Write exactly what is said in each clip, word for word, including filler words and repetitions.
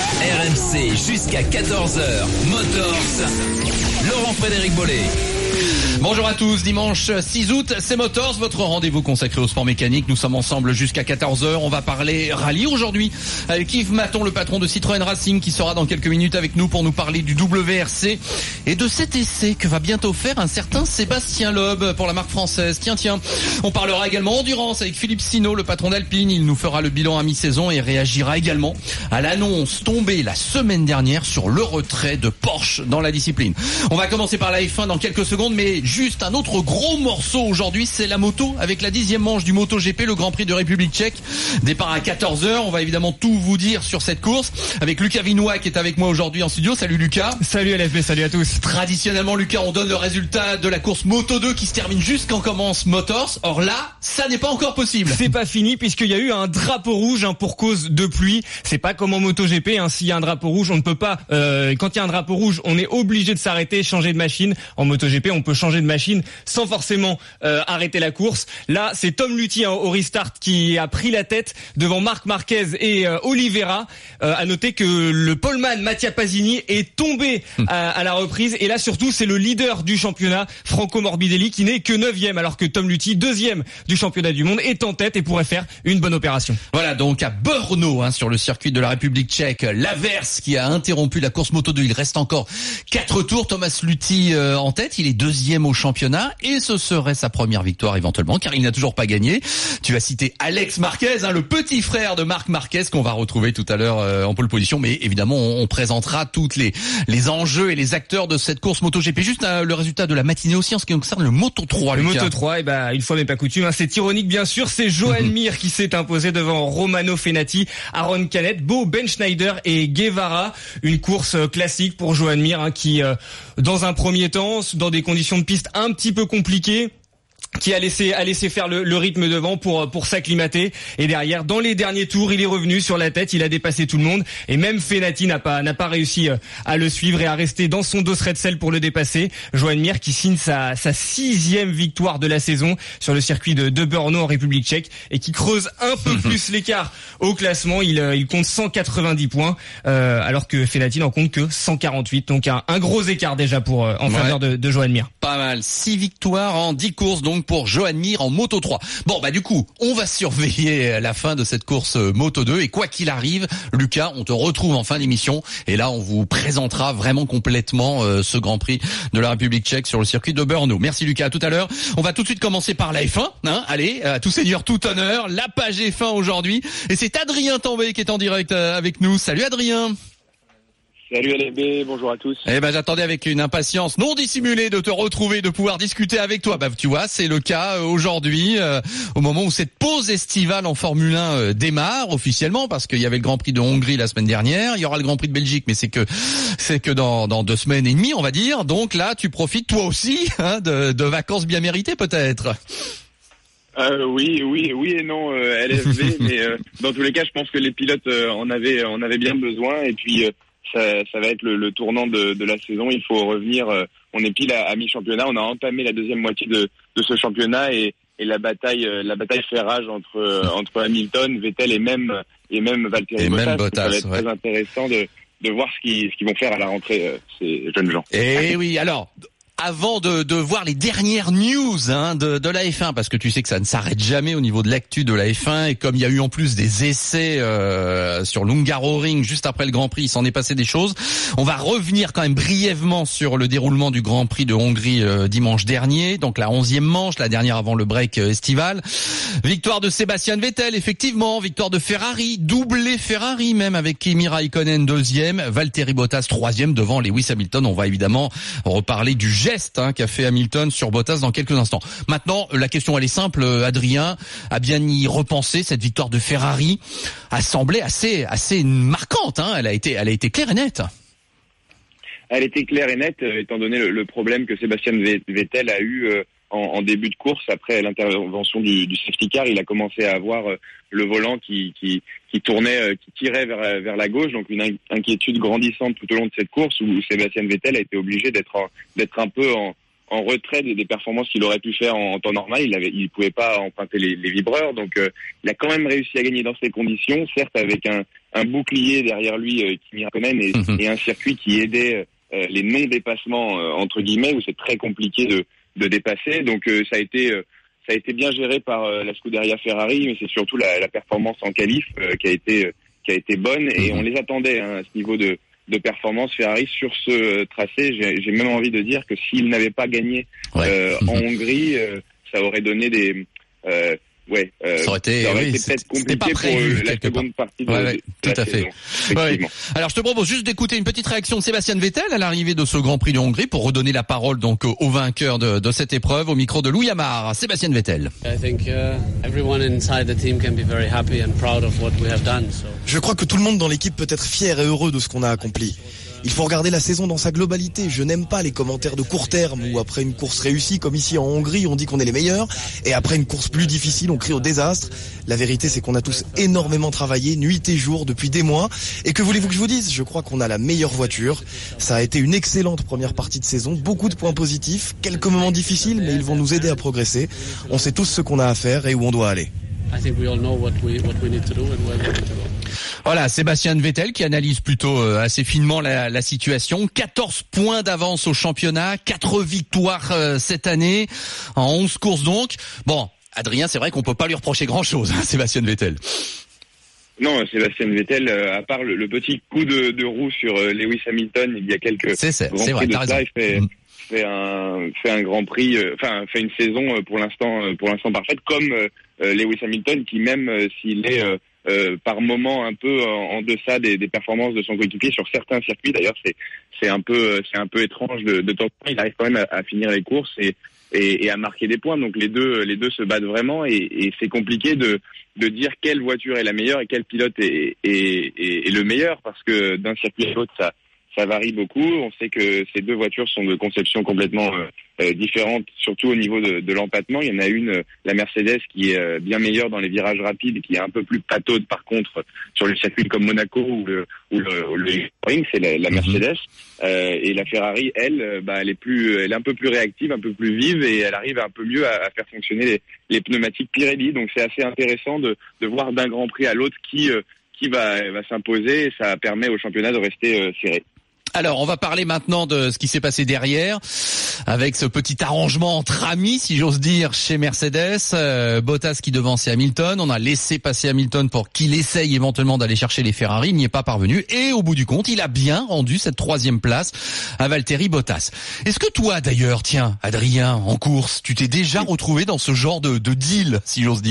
R M C jusqu'à quatorze heures. Motors. Laurent-Frédéric Bollé. Bonjour à tous, dimanche six août, c'est Motors, votre rendez-vous consacré au sport mécanique. Nous sommes ensemble jusqu'à quatorze heures. On va parler rallye aujourd'hui avec Yves Maton, le patron de Citroën Racing, qui sera dans quelques minutes avec nous pour nous parler du W R C et de cet essai que va bientôt faire un certain Sébastien Loeb pour la marque française. Tiens, tiens, on parlera également endurance avec Philippe Sino, le patron d'Alpine. Il nous fera le bilan à mi-saison et réagira également à l'annonce tombée la semaine dernière sur le retrait de Porsche dans la discipline. On va commencer par la F un dans quelques secondes, mais juste un autre gros morceau aujourd'hui, c'est la moto avec la dixième manche du MotoGP, le Grand Prix de République Tchèque. Départ à quatorze heures, on va évidemment tout vous dire sur cette course avec Lucas Vinois qui est avec moi aujourd'hui en studio. Salut Lucas. Salut L F B, salut à tous. Traditionnellement Lucas, on donne le résultat de la course Moto deux qui se termine juste quand commence Motors. Or là, ça n'est pas encore possible. C'est pas fini puisqu'il y a eu un drapeau rouge hein, pour cause de pluie. C'est pas comme en MotoGP, hein, s'il y a un drapeau rouge, on ne peut pas, euh, quand il y a un drapeau rouge, on est obligé de s'arrêter, changer de machine. En MotoGP, on peut changer de machine sans forcément euh, arrêter la course. Là, c'est Tom Luthi hein, au restart qui a pris la tête devant Marc Marquez et euh, Oliveira. Euh, à noter que le poleman Mattia Pasini est tombé à, à la reprise. Et là, surtout, c'est le leader du championnat, Franco Morbidelli, qui n'est que neuvième, alors que Tom Luthi, deuxième du championnat du monde, est en tête et pourrait faire une bonne opération. Voilà, donc à Brno, hein, sur le circuit de la République Tchèque, l'Averse qui a interrompu la course Moto deux. Il reste encore quatre tours. Thomas Luthi euh, en tête, il est deuxième au championnat et ce serait sa première victoire éventuellement, car il n'a toujours pas gagné. Tu as cité Alex Marquez, hein, le petit frère de Marc Marquez qu'on va retrouver tout à l'heure euh, en pole position, mais évidemment on, on présentera toutes les les enjeux et les acteurs de cette course MotoGP. Juste euh, le résultat de la matinée aussi en ce qui concerne le Moto trois. Le Lucas. Moto trois, et ben une fois n'est pas coutume, hein, c'est ironique bien sûr, c'est Joan Mir qui s'est imposé devant Romano Fenati, Aaron Canet, Bo Ben Schneider et Guevara. Une course classique pour Joan Mir hein, qui euh, dans un premier temps, dans des conditions de piste un petit peu compliquées, qui a laissé a laissé faire le, le rythme devant pour pour s'acclimater, et derrière dans les derniers tours il est revenu sur la tête, il a dépassé tout le monde et même Fenati n'a pas n'a pas réussi à le suivre et à rester dans son dos red cell pour le dépasser. Joan Mir qui signe sa sa sixième victoire de la saison sur le circuit de, de Brno en République Tchèque et qui creuse un peu plus l'écart au classement. Il il compte cent quatre-vingt-dix points euh, alors que Fenati n'en compte que cent quarante-huit, donc un, un gros écart déjà pour en faveur ouais. de, de Joan Mir. Pas mal, six victoires en dix courses donc pour Joan Mir en Moto trois. Bon bah du coup, on va surveiller la fin de cette course Moto deux et quoi qu'il arrive, Lucas, on te retrouve en fin d'émission et là on vous présentera vraiment complètement euh, ce Grand Prix de la République Tchèque sur le circuit de Brno. Merci Lucas, à tout à l'heure. On va tout de suite commencer par la F un, hein. Allez, à tout seigneur, tout honneur, la page F un aujourd'hui et c'est Adrien Tambay qui est en direct avec nous. Salut Adrien. Salut L F B, bonjour à tous. Eh ben j'attendais avec une impatience non dissimulée de te retrouver, de pouvoir discuter avec toi. Bah tu vois, c'est le cas aujourd'hui, euh, au moment où cette pause estivale en Formule un euh, démarre officiellement, parce qu'il y avait le Grand Prix de Hongrie la semaine dernière, il y aura le Grand Prix de Belgique, mais c'est que c'est que dans dans deux semaines et demie, on va dire. Donc là, tu profites toi aussi hein, de, de vacances bien méritées peut-être. Euh, oui, oui, oui et non, euh, L F B, mais euh, dans tous les cas, je pense que les pilotes euh, en avaient en avaient bien besoin et puis. Euh, Ça, ça va être le, le tournant de, de la saison. Il faut revenir. Euh, on est pile à, à mi-championnat. On a entamé la deuxième moitié de, de ce championnat et, et la bataille, euh, la bataille fait rage entre euh, entre Hamilton, Vettel et même et même Valtteri Bottas. Même Bottas. Ça va être ouais. très intéressant de de voir ce qu'ils ce qu'ils vont faire à la rentrée euh, ces jeunes gens. Eh oui, alors. Avant de, de voir les dernières news hein, de, de la F un, parce que tu sais que ça ne s'arrête jamais au niveau de l'actu de la F un, et comme il y a eu en plus des essais euh, sur l'Hungaroring juste après le Grand Prix, il s'en est passé des choses. On va revenir quand même brièvement sur le déroulement du Grand Prix de Hongrie euh, dimanche dernier, donc la onzième manche, la dernière avant le break euh, estival. Victoire de Sébastien Vettel, effectivement, victoire de Ferrari, doublé Ferrari même avec Kimi Raikkonen deuxième, Valtteri Bottas troisième devant Lewis Hamilton. On va évidemment reparler du geste hein, qu'a fait Hamilton sur Bottas dans quelques instants. Maintenant, la question elle est simple, Adrien, à bien y repenser, cette victoire de Ferrari a semblé assez assez marquante, hein. Elle a été elle a été claire et nette. Elle était claire et nette, euh, étant donné le, le problème que Sébastien Vettel a eu euh, en, en début de course après l'intervention du, du safety car. Il a commencé à avoir euh, le volant qui qui qui tournait, euh, qui tirait vers vers la gauche, donc une inquiétude grandissante tout au long de cette course où Sébastien Vettel a été obligé d'être en, d'être un peu en en retrait des, des performances qu'il aurait pu faire en, en temps normal. Il avait, il pouvait pas emprunter les, les vibreurs, donc euh, il a quand même réussi à gagner dans ces conditions, certes avec un, un bouclier derrière lui, euh, Kimi Räikkönen, et, mm-hmm. et un circuit qui aidait euh, les non-dépassements euh, entre guillemets, où c'est très compliqué de, de dépasser. Donc euh, ça a été euh, ça a été bien géré par euh, la Scuderia Ferrari, mais c'est surtout la, la performance en qualif euh, qui a été euh, qui a été bonne, et on les attendait hein, à ce niveau de de performance Ferrari sur ce tracé. J'ai, j'ai même envie de dire que s'ils n'avaient pas gagné ouais. euh, en Hongrie, euh, ça aurait donné des euh, ouais, euh, ça aurait été, ça aurait oui, été peut-être compliqué pas prévu, pour la seconde part. partie de, ouais, ouais, de tout la à saison. fait. Ouais. Alors je te propose juste d'écouter une petite réaction de Sébastien Vettel à l'arrivée de ce Grand Prix de Hongrie pour redonner la parole donc au vainqueur de, de cette épreuve au micro de Louis Amar. Sébastien Vettel. Je crois que tout le monde dans l'équipe peut être fier et heureux de ce qu'on a accompli. Il faut regarder la saison dans sa globalité. Je n'aime pas les commentaires de court terme où après une course réussie comme ici en Hongrie, on dit qu'on est les meilleurs et après une course plus difficile, on crie au désastre. La vérité, c'est qu'on a tous énormément travaillé, nuit et jour, depuis des mois. Et que voulez-vous que je vous dise ? Je crois qu'on a la meilleure voiture. Ça a été une excellente première partie de saison, beaucoup de points positifs, quelques moments difficiles, mais ils vont nous aider à progresser. On sait tous ce qu'on a à faire et où on doit aller. Voilà, Sébastien Vettel qui analyse plutôt euh, assez finement la, la situation. quatorze points d'avance au championnat, quatre victoires euh, cette année, en onze courses donc. Bon, Adrien, c'est vrai qu'on peut pas lui reprocher grand-chose, hein, Sébastien Vettel. Non, Sébastien Vettel, euh, à part le, le petit coup de, de roue sur euh, Lewis Hamilton, il y a quelques c'est, c'est, grands c'est prix vrai, de ça, il fait... Mmh. fait un fait un grand prix, enfin euh, fait une saison euh, pour l'instant euh, pour l'instant parfaite, comme euh, Lewis Hamilton qui même euh, s'il est euh, euh, par moment un peu en, en deçà des, des performances de son coéquipier sur certains circuits. D'ailleurs c'est c'est un peu c'est un peu étrange de, de temps en temps, il arrive quand même à, à finir les courses et, et et à marquer des points. Donc les deux les deux se battent vraiment et, et c'est compliqué de de dire quelle voiture est la meilleure et quel pilote est est, est, est le meilleur, parce que d'un circuit à l'autre ça Ça varie beaucoup. On sait que ces deux voitures sont de conception complètement euh, différentes, surtout au niveau de, de l'empattement. Il y en a une, la Mercedes, qui est euh, bien meilleure dans les virages rapides, qui est un peu plus pataude par contre sur les circuits comme Monaco ou le ou le, le Ring, c'est la, la Mercedes. Euh, et la Ferrari, elle, bah, elle est plus, elle est un peu plus réactive, un peu plus vive, et elle arrive un peu mieux à, à faire fonctionner les, les pneumatiques Pirelli. Donc c'est assez intéressant de, de voir d'un Grand Prix à l'autre qui euh, qui va va s'imposer. Et ça permet au championnat de rester euh, serré. Alors, on va parler maintenant de ce qui s'est passé derrière, avec ce petit arrangement entre amis, si j'ose dire, chez Mercedes. Euh, Bottas qui devançait Hamilton. On a laissé passer Hamilton pour qu'il essaye éventuellement d'aller chercher les Ferrari. Il n'y est pas parvenu. Et au bout du compte, il a bien rendu cette troisième place à Valtteri Bottas. Est-ce que toi, d'ailleurs, tiens, Adrien, en course, tu t'es déjà retrouvé dans ce genre de, de deal, si j'ose dire ?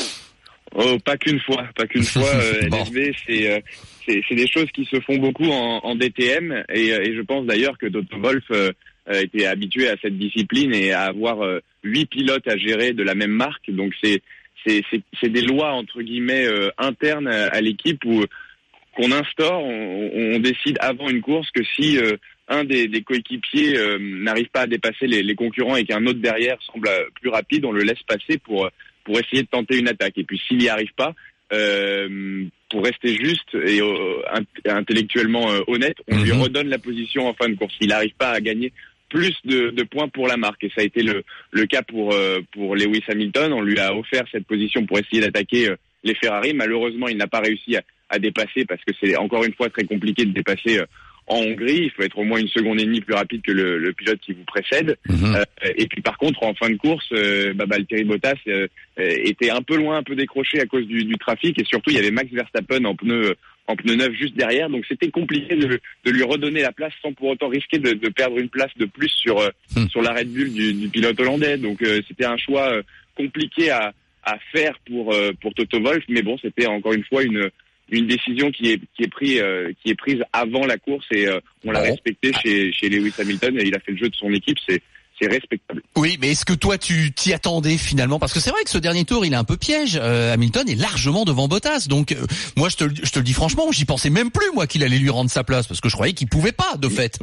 Oh, pas qu'une fois, pas qu'une fois. Euh, bon. L S B, c'est, euh, c'est c'est des choses qui se font beaucoup en, en D T M, et, et je pense d'ailleurs que Toto Wolff euh, était habitué à cette discipline et à avoir euh, huit pilotes à gérer de la même marque. Donc c'est c'est c'est, c'est des lois entre guillemets euh, internes à l'équipe où qu'on instaure. On, on décide avant une course que si euh, un des, des coéquipiers euh, n'arrive pas à dépasser les, les concurrents et qu'un autre derrière semble plus rapide, on le laisse passer pour pour essayer de tenter une attaque. Et puis s'il n'y arrive pas, euh, pour rester juste et euh, intellectuellement euh, honnête, on mm-hmm. lui redonne la position en fin de course. Il n'arrive pas à gagner plus de, de points pour la marque. Et ça a été le, le cas pour euh, pour Lewis Hamilton. On lui a offert cette position pour essayer d'attaquer euh, les Ferrari. Malheureusement, il n'a pas réussi à, à dépasser, parce que c'est encore une fois très compliqué de dépasser euh, en Hongrie. Il faut être au moins une seconde et demie plus rapide que le, le pilote qui vous précède. Mmh. Euh, et puis par contre, en fin de course, euh, bah, Valtteri Bottas euh, était un peu loin, un peu décroché à cause du, du trafic. Et surtout, il y avait Max Verstappen en pneu en pneu neuf juste derrière. Donc c'était compliqué de, de lui redonner la place sans pour autant risquer de, de perdre une place de plus sur mmh. sur la Red Bull du, du pilote hollandais. Donc euh, c'était un choix euh, compliqué à, à faire pour euh, pour Toto Wolff. Mais bon, c'était encore une fois une une décision qui est qui est prise euh, qui est prise avant la course, et euh, on l'a respecté chez chez Lewis Hamilton, et il a fait le jeu de son équipe. C'est c'est respectable. Oui, mais est-ce que toi tu t'y attendais finalement, parce que c'est vrai que ce dernier tour il est un peu piège. Euh, Hamilton est largement devant Bottas, donc euh, moi je te je te le dis franchement, j'y pensais même plus moi qu'il allait lui rendre sa place, parce que je croyais qu'il pouvait pas de fait.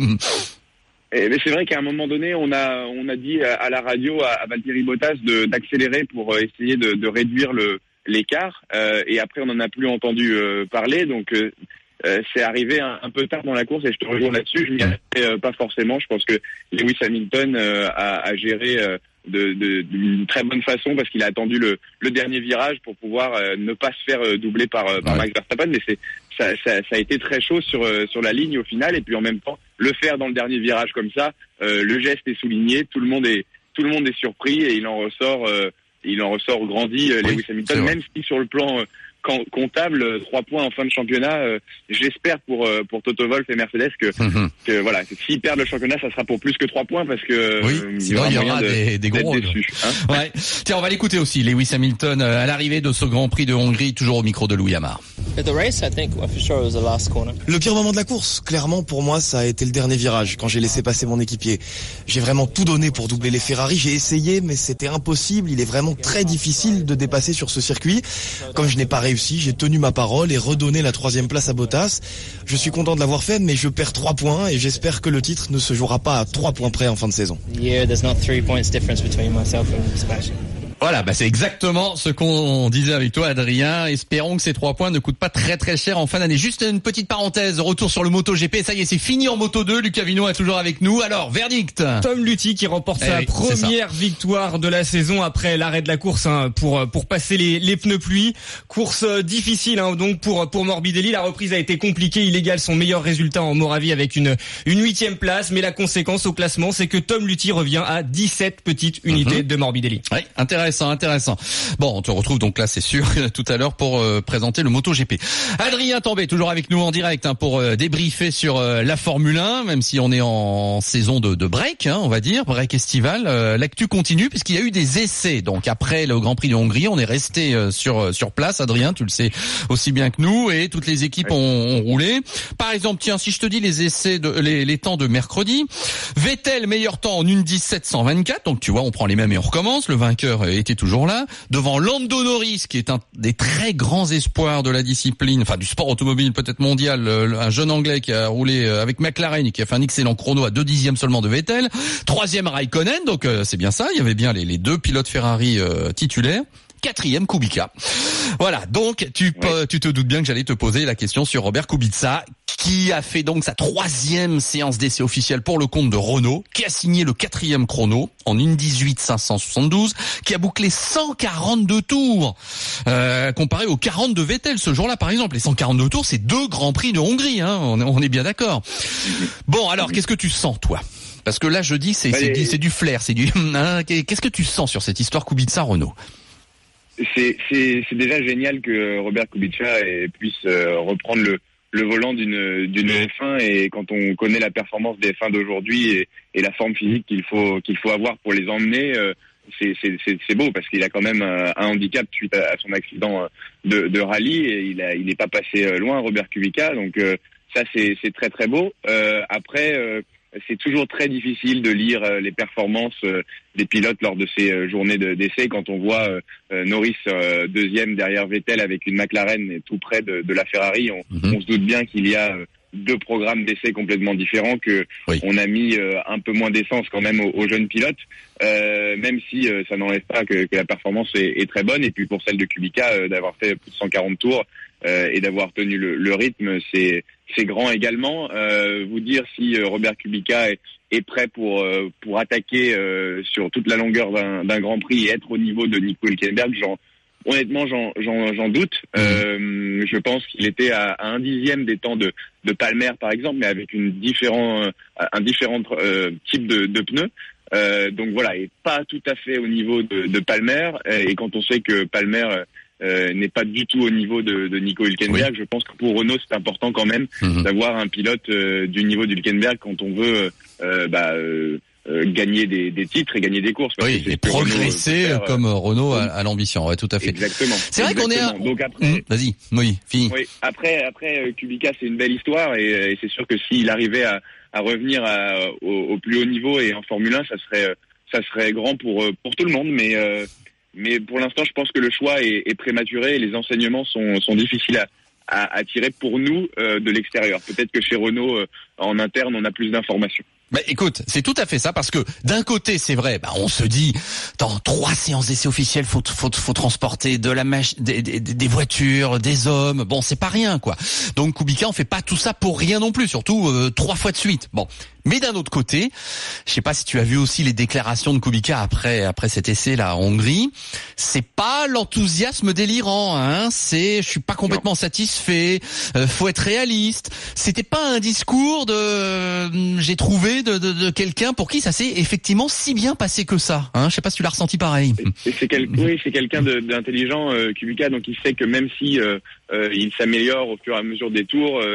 Et, mais c'est vrai qu'à un moment donné, on a on a dit à, à la radio à, à Valtteri Bottas de d'accélérer pour essayer de, de réduire le l'écart, euh, et après on n'en a plus entendu euh, parler, donc euh, euh, c'est arrivé un, un peu tard dans la course, et je te rejoins là-dessus. Je m'y attendais euh, pas forcément. Je pense que Lewis Hamilton euh, a, a géré euh, de, de, d'une très bonne façon parce qu'il a attendu le, le dernier virage pour pouvoir euh, ne pas se faire euh, doubler par, euh, par ouais. Max Verstappen. Mais c'est ça, ça, ça a été très chaud sur euh, sur la ligne au final. Et puis en même temps, le faire dans le dernier virage comme ça, euh, le geste est souligné, tout le monde est tout le monde est surpris et il en ressort euh, il en ressort grandi euh, Lewis oui, Hamilton, même si sur le plan euh, comptable, trois points en fin de championnat. Euh, j'espère pour euh, pour Toto Wolff et Mercedes que, mm-hmm. que voilà, s'ils perdent le championnat, ça sera pour plus que trois points parce que oui, euh, sinon il y aura des, des gros déçus, hein. Ouais. Tiens, on va l'écouter aussi, Lewis Hamilton à l'arrivée de ce Grand Prix de Hongrie, toujours au micro de Louis Amar. Le pire moment de la course, clairement pour moi, ça a été le dernier virage quand j'ai laissé passer mon équipier. J'ai vraiment tout donné pour doubler les Ferrari. J'ai essayé, mais c'était impossible. Il est vraiment très difficile de dépasser sur ce circuit. Comme je n'ai pas réussi, j'ai tenu ma parole et redonné la troisième place à Bottas. Je suis content de l'avoir fait, mais je perds trois points et j'espère que le titre ne se jouera pas à trois points près en fin de saison. Voilà, bah c'est exactement ce qu'on disait avec toi, Adrien. Espérons que ces trois points ne coûtent pas très très cher en fin d'année. Juste une petite parenthèse, retour sur le MotoGP. Ça y est, c'est fini en Moto deux. Lucas Vino est toujours avec nous. Alors, verdict. Tom Luthi qui remporte eh sa oui, première victoire de la saison après l'arrêt de la course hein, pour pour passer les, les pneus pluie. Course difficile hein, donc pour pour Morbidelli. La reprise a été compliquée. Il égale son meilleur résultat en Moravie avec une une huitième place. Mais la conséquence au classement, c'est que Tom Luthi revient à dix-sept petites unités mm-hmm. de Morbidelli. Oui, intéressant. Intéressant. Bon, on te retrouve donc là, c'est sûr, tout à l'heure pour euh, présenter le MotoGP. Adrien Tambay, toujours avec nous en direct hein, pour euh, débriefer sur euh, la Formule un, même si on est en saison de, de break, hein, on va dire, break estival. Euh, l'actu continue puisqu'il y a eu des essais. Donc après le Grand Prix de Hongrie, on est resté euh, sur sur place. Adrien, tu le sais aussi bien que nous, et toutes les équipes ont, ont roulé. Par exemple, tiens, si je te dis les essais, de les, les temps de mercredi, Vettel meilleur temps en une dix-sept cent vingt-quatre. Donc tu vois, on prend les mêmes et on recommence. Le vainqueur était toujours là, devant Lando Norris, qui est un des très grands espoirs de la discipline, enfin du sport automobile peut-être mondial, un jeune Anglais qui a roulé avec McLaren et qui a fait un excellent chrono à deux dixièmes seulement de Vettel. Troisième Raikkonen, donc euh, c'est bien ça, il y avait bien les, les deux pilotes Ferrari euh, titulaires. Quatrième Kubica. Voilà, donc tu, ouais. tu te doutes bien que j'allais te poser la question sur Robert Kubica, qui a fait donc sa troisième séance d'essai officielle pour le compte de Renault, qui a signé le quatrième chrono en une dix-huit cinq cent soixante-douze, qui a bouclé cent quarante-deux tours, euh, comparé aux quarante de Vettel ce jour-là par exemple. Les cent quarante-deux tours, c'est deux Grands Prix de Hongrie, hein, on, on est bien d'accord. Bon, alors qu'est-ce que tu sens toi ? Parce que là je dis c'est, c'est, du, c'est du flair, c'est du. Hein, qu'est-ce que tu sens sur cette histoire Kubica-Renault ? C'est, c'est, c'est déjà génial que Robert Kubica puisse reprendre le, le volant d'une, d'une F un, et quand on connaît la performance des F un d'aujourd'hui et, et la forme physique qu'il faut, qu'il faut avoir pour les emmener, c'est, c'est, c'est, c'est beau parce qu'il a quand même un handicap suite à, à son accident de, de rallye et il a, il n'est pas passé loin, Robert Kubica, donc ça c'est, c'est très très beau. Euh, après, euh, c'est toujours très difficile de lire euh, les performances euh, des pilotes lors de ces euh, journées de, d'essai. Quand on voit euh, Norris euh, deuxième derrière Vettel avec une McLaren tout près de, de la Ferrari, on, mm-hmm. on se doute bien qu'il y a euh, deux programmes d'essai complètement différents, que oui. on a mis euh, un peu moins d'essence quand même aux, aux jeunes pilotes, euh, même si euh, ça n'enlève pas que, que la performance est, est très bonne. Et puis pour celle de Kubica, euh, d'avoir fait plus de cent quarante tours euh, et d'avoir tenu le, le rythme, c'est c'est grand également. Euh, vous dire si euh, Robert Kubica est, est prêt pour euh, pour attaquer euh, sur toute la longueur d'un, d'un Grand Prix et être au niveau de Nico Hülkenberg, j'en, honnêtement j'en, j'en, j'en doute. Mmh. Euh, je pense qu'il était à, à un dixième des temps de, de Palmer par exemple, mais avec une différent, un différent euh, type de, de pneus. Euh, donc voilà, et pas tout à fait au niveau de, de Palmer. Et quand on sait que Palmer Euh, n'est pas du tout au niveau de, de Nico Hülkenberg. Oui. Je pense que pour Renault, c'est important quand même mmh. d'avoir un pilote euh, du niveau d'Hülkenberg quand on veut euh, bah, euh, euh, gagner des, des titres et gagner des courses. Parce oui, et progresser faire, comme euh, Renault a, a l'ambition. Ouais, tout à fait. Exactement. C'est vrai exactement. qu'on est. À... Donc après, mmh, vas-y, oui, fini. Oui, après, après Kubica, c'est une belle histoire et, et c'est sûr que s'il arrivait à, à revenir à, au, au plus haut niveau et en Formule un, ça serait, ça serait grand pour pour tout le monde, mais. Euh, Mais pour l'instant, je pense que le choix est, est prématuré et les enseignements sont, sont difficiles à, à, à tirer pour nous euh, de l'extérieur. Peut-être que chez Renault, euh, en interne, on a plus d'informations. Bah écoute, c'est tout à fait ça, parce que d'un côté c'est vrai, bah on se dit dans trois séances d'essai officielles faut faut faut transporter de la mach- des, des, des voitures, des hommes, bon c'est pas rien quoi. Donc Kubica on fait pas tout ça pour rien non plus, surtout euh, trois fois de suite. Bon, Mais d'un autre côté, je sais pas si tu as vu aussi les déclarations de Kubica après après cet essai là en Hongrie. C'est pas l'enthousiasme délirant, hein. C'est, je suis pas complètement non. satisfait. Euh, faut être réaliste. C'était pas un discours de, euh, j'ai trouvé de, de, de quelqu'un pour qui ça s'est effectivement si bien passé que ça. Hein. Je sais pas si tu l'as ressenti pareil. Et c'est quel, oui, c'est quelqu'un de, d'intelligent, euh, Kubica, donc il sait que même si euh, euh, il s'améliore au fur et à mesure des tours. Euh,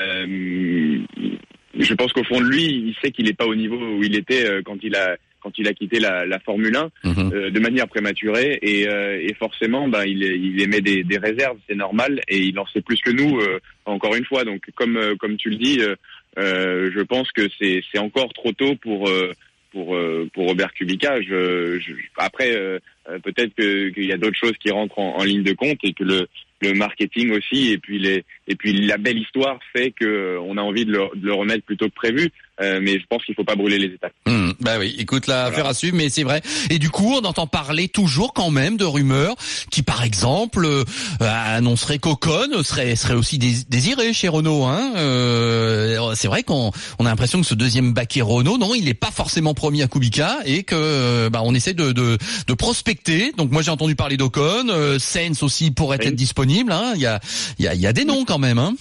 euh, Je pense qu'au fond de lui, il sait qu'il n'est pas au niveau où il était euh, quand il a quand il a quitté la, la Formule un mmh. euh, de manière prématurée et, euh, et forcément, ben il, il émet des, des réserves, c'est normal et il en sait plus que nous. Euh, encore une fois, donc comme euh, comme tu le dis, euh, euh, je pense que c'est c'est encore trop tôt pour euh, pour euh, pour Robert Kubica. Je, je, après, euh, peut-être que qu'il y a d'autres choses qui rentrent en, en ligne de compte et que le le marketing aussi et puis les et puis la belle histoire fait que on a envie de le, de le remettre plus tôt que prévu, euh, mais je pense qu'il faut pas brûler les étapes. Mmh, bah oui, écoute, la affaire voilà. à suivre, mais c'est vrai. Et du coup, on entend parler toujours quand même de rumeurs qui, par exemple, euh, annonceraient qu'Ocon serait serait aussi désiré chez Renault. Hein. Euh, c'est vrai qu'on on a l'impression que ce deuxième baquet Renault, non, il n'est pas forcément promis à Kubica et que bah on essaie de de, de prospecter. Donc moi j'ai entendu parler d'Ocon, euh, Sainz aussi pourrait oui. être disponible. Hein. Il y a il y a il y a des noms quand même. Hein.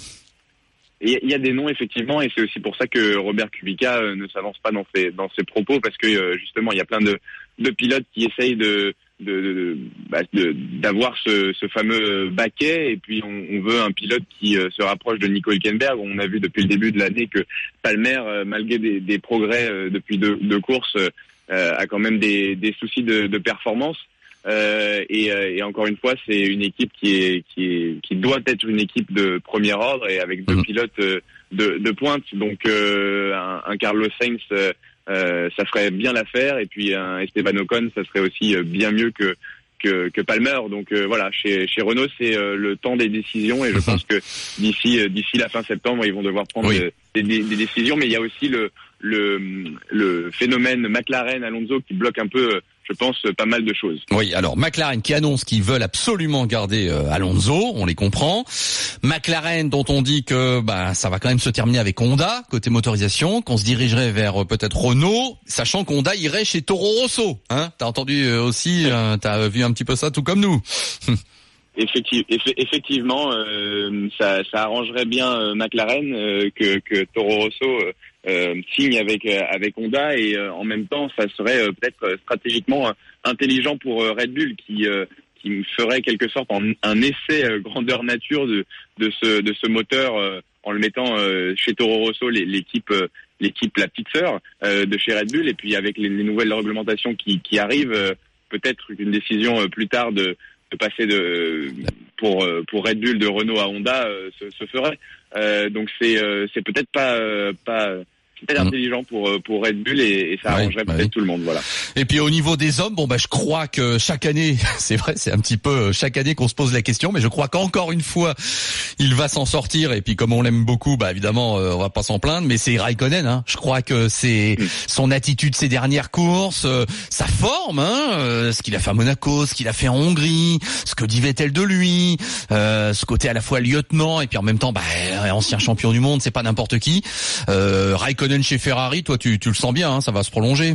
Il y a des noms effectivement et c'est aussi pour ça que Robert Kubica euh, ne s'avance pas dans ses dans ses propos parce que euh, justement il y a plein de de pilotes qui essayent de de, de, bah, de d'avoir ce, ce fameux baquet et puis on, on veut un pilote qui euh, se rapproche de Nico Hülkenberg. On a vu depuis le début de l'année que Palmer, euh, malgré des, des progrès euh, depuis deux, deux courses, euh, a quand même des, des soucis de, de performance. Euh, et, et encore une fois, c'est une équipe qui est qui est qui doit être une équipe de premier ordre et avec deux mmh. pilotes de, de pointe. Donc euh, un, un Carlos Sainz, euh, ça ferait bien l'affaire, et puis un Esteban Ocon, ça serait aussi bien mieux que que, que Palmer. Donc euh, voilà, chez chez Renault, c'est euh, le temps des décisions, et je pense que d'ici euh, d'ici la fin septembre, ils vont devoir prendre oui. des, des, des décisions. Mais il y a aussi le le le phénomène McLaren Alonso qui bloque un peu, je pense, pas mal de choses. Oui, alors McLaren qui annonce qu'ils veulent absolument garder euh, Alonso, on les comprend. McLaren dont on dit que bah ça va quand même se terminer avec Honda côté motorisation, qu'on se dirigerait vers euh, peut-être Renault, sachant qu'Honda irait chez Toro Rosso. Hein, t'as entendu euh, aussi, euh, t'as vu un petit peu ça tout comme nous. Effective, effectivement, euh, ça, ça arrangerait bien euh, McLaren euh, que, que Toro Rosso euh, euh, signe avec euh, avec Honda, et euh, en même temps, ça serait euh, peut-être stratégiquement euh, intelligent pour euh, Red Bull qui euh, qui ferait quelque sorte en, un essai euh, grandeur nature de de ce de ce moteur euh, en le mettant euh, chez Toro Rosso, l'équipe euh, l'équipe la petite sœur euh, de chez Red Bull, et puis avec les, les nouvelles réglementations qui qui arrivent, euh, peut-être une décision euh, plus tard de de passer de pour pour Red Bull de Renault à Honda euh, se, se ferait. Euh, donc c'est euh, c'est peut-être pas euh, pas c'est peut-être mmh. intelligent pour pour Red Bull, et, et ça arrangerait oui, peut-être oui. tout le monde, voilà. Et puis au niveau des hommes, bon bah je crois que chaque année, c'est vrai, c'est un petit peu chaque année qu'on se pose la question, mais je crois qu'encore une fois, il va s'en sortir. Et puis comme on l'aime beaucoup, bah évidemment, euh, on va pas s'en plaindre, mais c'est Raikkonen. Hein. Je crois que c'est mmh. son attitude ces dernières courses, euh, sa forme, hein, euh, ce qu'il a fait à Monaco, ce qu'il a fait en Hongrie, ce que dit Vettel de lui, euh, ce côté à la fois lieutenant et puis en même temps, bah ancien champion du monde, c'est pas n'importe qui. Euh, Raikkonen chez Ferrari, toi tu, tu le sens bien, hein, ça va se prolonger.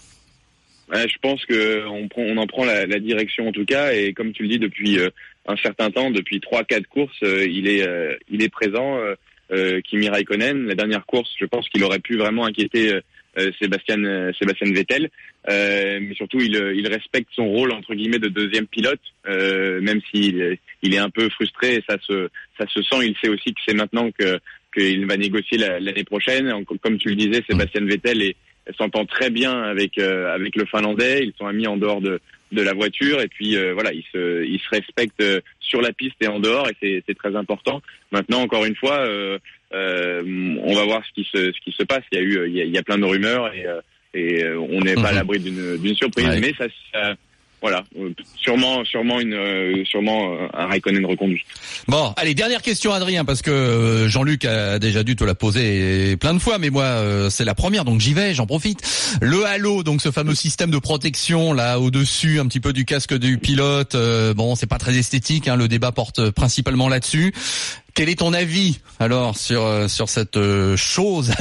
Ouais, je pense que on, prend, on en prend la, la direction en tout cas, et comme tu le dis, depuis euh, un certain temps, depuis trois quatre courses, euh, il est euh, il est présent. Euh, euh, Kimi Raikkonen, la dernière course, je pense qu'il aurait pu vraiment inquiéter euh, Sébastien euh, Sébastien Vettel, euh, mais surtout il il respecte son rôle entre guillemets de deuxième pilote, euh, même s'il il est un peu frustré, et ça se ça se sent. Il sait aussi que c'est maintenant que qu'il va négocier la, l'année prochaine. Comme tu le disais, Sébastien Vettel est, s'entend très bien avec euh, avec le Finlandais. Ils sont amis en dehors de de la voiture, et puis euh, voilà, ils se ils se respectent euh, sur la piste et en dehors, et c'est c'est très important. Maintenant, encore une fois, euh, euh, on va voir ce qui se ce qui se passe. Il y a eu il y a, il y a plein de rumeurs, et euh, et on n'est pas à l'abri d'une d'une surprise, ouais. mais ça, ça voilà, sûrement, sûrement une, euh, sûrement un Raikkonen reconduit. Bon, allez, dernière question, Adrien, parce que Jean-Luc a déjà dû te la poser plein de fois, mais moi, euh, c'est la première, donc j'y vais, j'en profite. Le halo, donc ce fameux système de protection là au-dessus, un petit peu du casque du pilote. Euh, bon, c'est pas très esthétique, hein, le débat porte principalement là-dessus. Quel est ton avis alors sur sur cette chose à venir?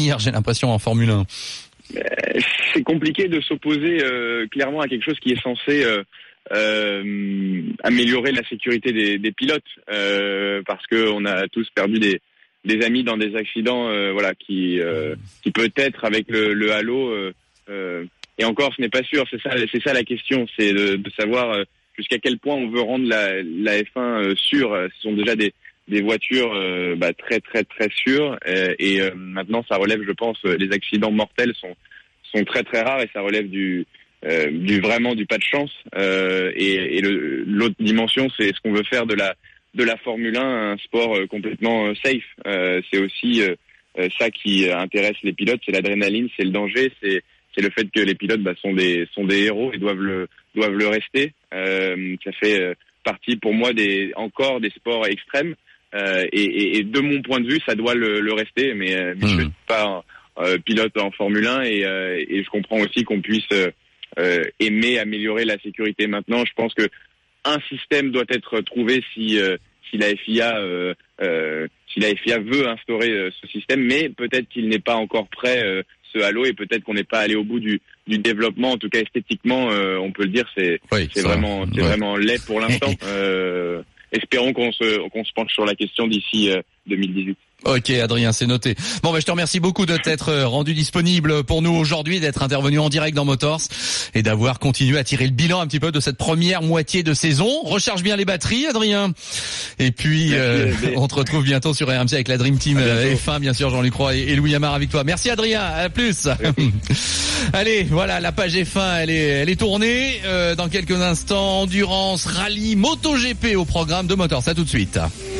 l'avenir, j'ai l'impression, en Formule un. C'est compliqué de s'opposer euh, clairement à quelque chose qui est censé euh, euh, améliorer la sécurité des, des pilotes, euh, parce que on a tous perdu des, des amis dans des accidents, euh, voilà, qui, euh, qui peut-être avec le, le halo. Euh, euh, et encore, ce n'est pas sûr. C'est ça, c'est ça la question, c'est de, de savoir euh, jusqu'à quel point on veut rendre la, la F un euh, sûre. Ce sont déjà des des voitures euh, bah, très très très sûres euh, et euh, maintenant ça relève, je pense, euh, les accidents mortels sont sont très très rares et ça relève du euh, du vraiment du pas de chance euh, et, et le, l'autre dimension, c'est ce qu'on veut faire de la de la Formule un un sport euh, complètement euh, safe. Euh, c'est aussi euh, euh, ça qui intéresse les pilotes, c'est l'adrénaline, c'est le danger, c'est c'est le fait que les pilotes bah, sont des sont des héros et doivent le doivent le rester. Euh, ça fait euh, partie pour moi des encore des sports extrêmes. Euh, et, et, et de mon point de vue, ça doit le, le rester, mais, euh, mais mmh. je suis pas euh, pilote en Formule un et, euh, et je comprends aussi qu'on puisse euh, aimer améliorer la sécurité. Maintenant, je pense que un système doit être trouvé si euh, si la F I A euh, euh, si la F I A veut instaurer euh, ce système, mais peut-être qu'il n'est pas encore prêt euh, ce halo et peut-être qu'on n'est pas allé au bout du du développement. En tout cas, esthétiquement, euh, on peut le dire, c'est oui, c'est vraiment c'est ouais. vraiment laid pour l'instant. euh, Espérons qu'on se, qu'on se penche sur la question d'ici euh, deux mille dix-huit. Ok, Adrien, c'est noté. Bon, bah, je te remercie beaucoup de t'être rendu disponible pour nous aujourd'hui, d'être intervenu en direct dans Motors et d'avoir continué à tirer le bilan un petit peu de cette première moitié de saison. Recharge bien les batteries, Adrien. Et puis, euh, on te retrouve bientôt sur R M C avec la Dream Team F un, bien sûr, Jean-Luc Roy et, et Louis Amar avec toi. Merci, Adrien. À plus. Allez, voilà, la page F un, elle est, elle est tournée. Euh, dans quelques instants, endurance, rallye, MotoGP au programme de Motors. À tout de suite.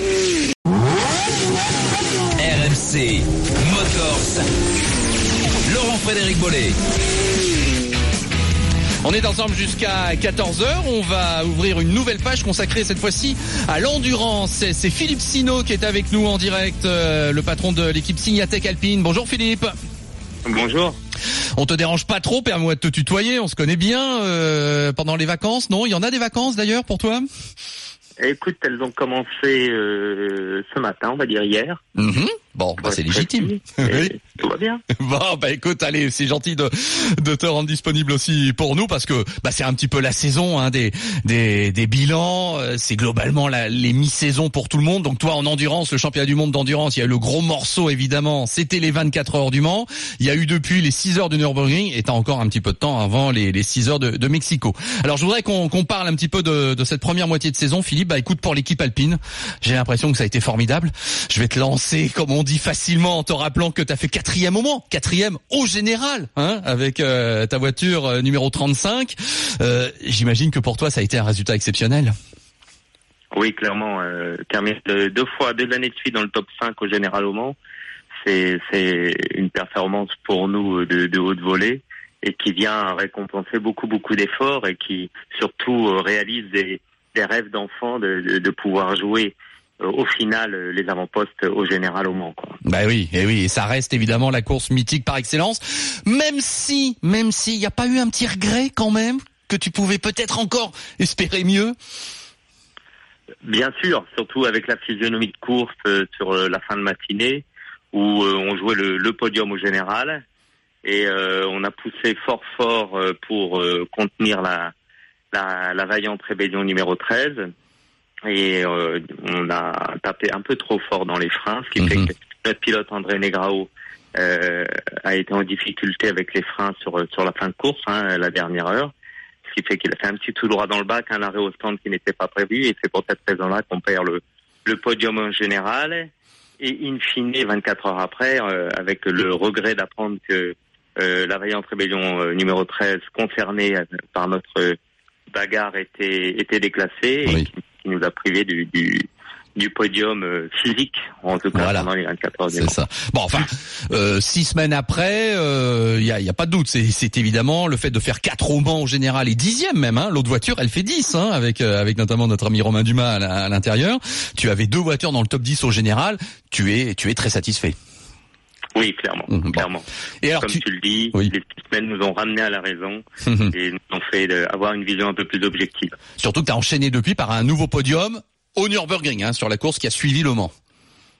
R M C Motors, Laurent-Frédéric Bollet. On est ensemble jusqu'à quatorze heures. On va ouvrir une nouvelle page consacrée cette fois-ci à l'endurance. C'est Philippe Sino qui est avec nous en direct, euh, le patron de l'équipe Signatech Alpine. Bonjour Philippe. Bonjour. On te dérange pas trop, permets-moi de te tutoyer, on se connaît bien euh, pendant les vacances, non? Il y en a des vacances d'ailleurs pour toi? Écoute, elles ont commencé euh, ce matin, on va dire hier. Mmh. Bon, bah c'est légitime. Oui. Tout va bien. Bon, bah écoute, allez, c'est gentil de de te rendre disponible aussi pour nous parce que bah c'est un petit peu la saison hein, des des des bilans, euh, c'est globalement la, les mi-saisons pour tout le monde. Donc toi en endurance, le championnat du monde d'endurance, il y a eu le gros morceau évidemment, c'était les vingt-quatre heures du Mans. Il y a eu depuis les six heures de Nürburgring et t'as encore un petit peu de temps avant les les six heures de de Mexico. Alors je voudrais qu'on qu'on parle un petit peu de de cette première moitié de saison, Philippe. Bah écoute, pour l'équipe alpine, j'ai l'impression que ça a été formidable. Je vais te lancer comme on dit facilement en te rappelant que t'as fait quatrième au Mans, quatrième au général, hein, avec euh, ta voiture euh, numéro trente-cinq. Euh, j'imagine que pour toi ça a été un résultat exceptionnel. Oui, clairement. Euh, terminer deux fois, deux années de suite dans le top cinq au général au Mans, c'est c'est une performance pour nous de, de haute volée et qui vient récompenser beaucoup beaucoup d'efforts et qui surtout euh, réalise des des rêves d'enfants de, de, de pouvoir jouer euh, au final euh, les avant-postes au général au Mans, quoi. Bah oui, et oui, et ça reste évidemment la course mythique par excellence. Même si, même s'il n'y a pas eu un petit regret quand même, que tu pouvais peut-être encore espérer mieux. Bien sûr, surtout avec la physionomie de course euh, sur euh, la fin de matinée où euh, on jouait le, le podium au général et euh, on a poussé fort fort euh, pour euh, contenir la La, la vaillante rébellion numéro treize et euh, on a tapé un peu trop fort dans les freins, ce qui mmh. fait que notre pilote André Negrao euh, a été en difficulté avec les freins sur sur la fin de course, hein, la dernière heure, ce qui fait qu'il a fait un petit tout droit dans le bac, un arrêt au stand qui n'était pas prévu et c'est pour cette raison-là qu'on perd le, le podium en général et in fine, vingt-quatre heures après, euh, avec le regret d'apprendre que euh, la vaillante rébellion euh, numéro treize concernée par notre bagarre était était déclassée oui. et qui, qui nous a privé du, du du podium euh, physique en tout cas voilà. Pendant les vingt-quatre heures. C'est ça. Bon enfin euh, six semaines après, il euh, y a y a pas de doute, c'est c'est évidemment le fait de faire quatre au Mans au général et dixième même hein, l'autre voiture elle fait dix hein, avec euh, avec notamment notre ami Romain Dumas à, à l'intérieur. Tu avais deux voitures dans le top dix au général, tu es tu es très satisfait. Oui, clairement, mmh, clairement. Bon. Et alors, comme tu, tu le dis, oui. les semaines nous ont ramenés à la raison mmh. et nous ont fait de, avoir une vision un peu plus objective. Surtout que tu as enchaîné depuis par un nouveau podium au Nürburgring, hein, sur la course qui a suivi Le Mans.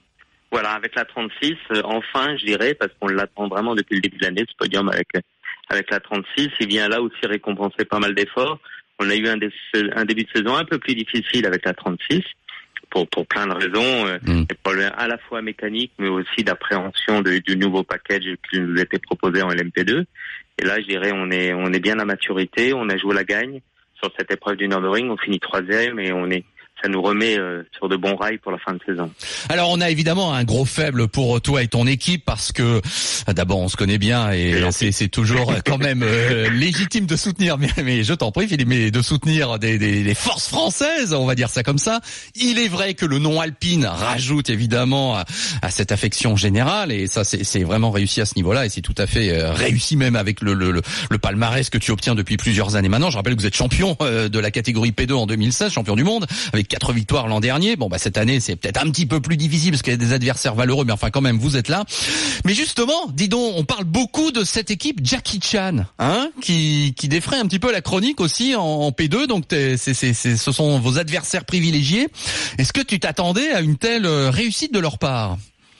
Voilà, avec la trente-six, euh, enfin, je dirais, parce qu'on l'attend vraiment depuis le début de l'année, ce podium avec avec la trente-six. Il vient là aussi récompenser pas mal d'efforts. On a eu un, des, un début de saison un peu plus difficile avec la trente-six, pour pour plein de raisons, euh, mmh. des problèmes à la fois mécaniques, mais aussi d'appréhension de, du nouveau package qui nous était proposé en L M P deux. Et là, je dirais, on est on est bien à maturité, on a joué la gagne sur cette épreuve du Nürburgring, on finit troisième et on est ça nous remet euh, sur de bons rails pour la fin de saison. Alors on a évidemment un gros faible pour toi et ton équipe parce que d'abord on se connaît bien et c'est, c'est toujours quand même euh, légitime de soutenir, mais, mais je t'en prie Philippe, mais de soutenir des, des, des forces françaises, on va dire ça comme ça. Il est vrai que le nom Alpine rajoute évidemment à, à cette affection générale et ça c'est, c'est vraiment réussi à ce niveau-là et c'est tout à fait euh, réussi même avec le, le, le, le palmarès que tu obtiens depuis plusieurs années maintenant. Je rappelle que vous êtes champion euh, de la catégorie P deux en deux mille seize, champion du monde avec quatre victoires l'an dernier. Bon, bah cette année, c'est peut-être un petit peu plus difficile parce qu'il y a des adversaires valeureux, mais enfin quand même, vous êtes là. Mais justement, dis donc, on parle beaucoup de cette équipe Jackie Chan, hein, qui qui défraie un petit peu la chronique aussi en, en P deux. Donc, c'est, c'est, c'est, ce sont vos adversaires privilégiés. Est-ce que tu t'attendais à une telle réussite de leur part ?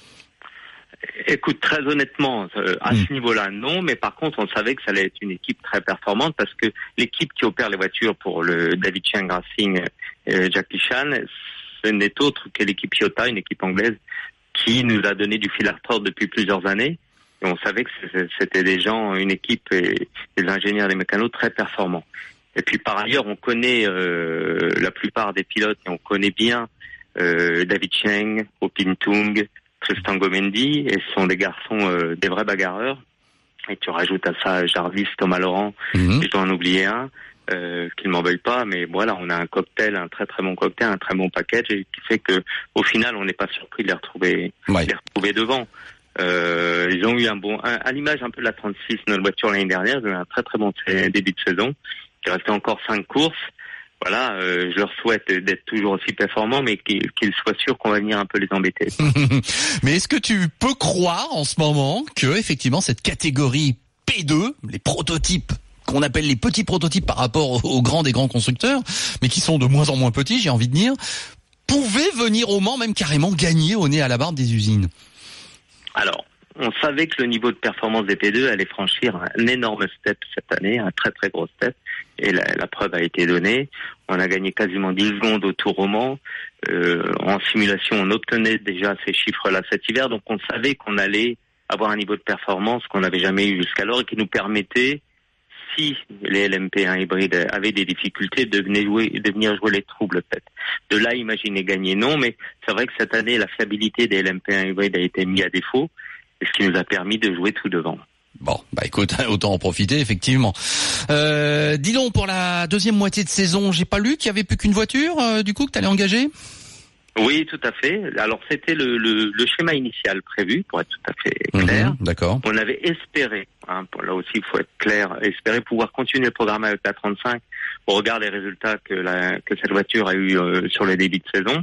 Écoute, très honnêtement, euh, à mmh. ce niveau-là, non. Mais par contre, on savait que ça allait être une équipe très performante parce que l'équipe qui opère les voitures pour le David Chang Racing euh, Jackie Chan, ce n'est autre que l'équipe Toyota, une équipe anglaise qui nous a donné du fil à retordre depuis plusieurs années. Et on savait que c'était des gens, une équipe et des ingénieurs, des mécanos très performants. Et puis par ailleurs, on connaît euh, la plupart des pilotes et on connaît bien euh, David Chang, Opin Tung, Tristan Gomendi, et ce sont des garçons, euh, des vrais bagarreurs. Et tu rajoutes à ça Jarvis, Thomas Laurent, mmh. et je dois en oublier un, euh, qu'ils m'en veuillent pas, mais voilà, on a un cocktail, un très très bon cocktail, un très bon package, et qui fait que, au final, on n'est pas surpris de les retrouver, ouais. de les retrouver devant. Euh, ils ont eu un bon, un, à l'image un peu de la trente-six, notre voiture l'année dernière, ils ont eu un très très bon début de saison. Il restait encore cinq courses. Voilà, euh, je leur souhaite d'être toujours aussi performants, mais qu'ils, qu'ils soient sûrs qu'on va venir un peu les embêter. Mais est-ce que tu peux croire en ce moment que effectivement cette catégorie P deux, les prototypes qu'on appelle les petits prototypes par rapport aux grands des grands constructeurs, mais qui sont de moins en moins petits, j'ai envie de dire, pouvaient venir au Mans même carrément gagner au nez à la barbe des usines? Alors, on savait que le niveau de performance des P deux allait franchir un énorme step cette année, un très très gros step. Et la, la preuve a été donnée. On a gagné quasiment dix secondes au Tour au Mans. Euh, en simulation, on obtenait déjà ces chiffres-là cet hiver. Donc on savait qu'on allait avoir un niveau de performance qu'on n'avait jamais eu jusqu'alors et qui nous permettait, si les L M P un hybrides avaient des difficultés, de venir jouer, de venir jouer les troubles peut-être. De là, imaginer gagner, non. Mais c'est vrai que cette année, la fiabilité des L M P un hybrides a été mise à défaut. Ce qui nous a permis de jouer tout devant. Bon, bah écoute, autant en profiter, effectivement. Euh, dis donc, pour la deuxième moitié de saison, j'ai pas lu qu'il y avait plus qu'une voiture, euh, du coup, que t'allais engager ? Oui, tout à fait. Alors, c'était le, le, le schéma initial prévu, pour être tout à fait clair. Mmh, d'accord. On avait espéré, hein, là aussi, il faut être clair, espérer pouvoir continuer le programme avec la trente-cinq au regard des résultats que, la, que cette voiture a eu euh, sur le début de saison.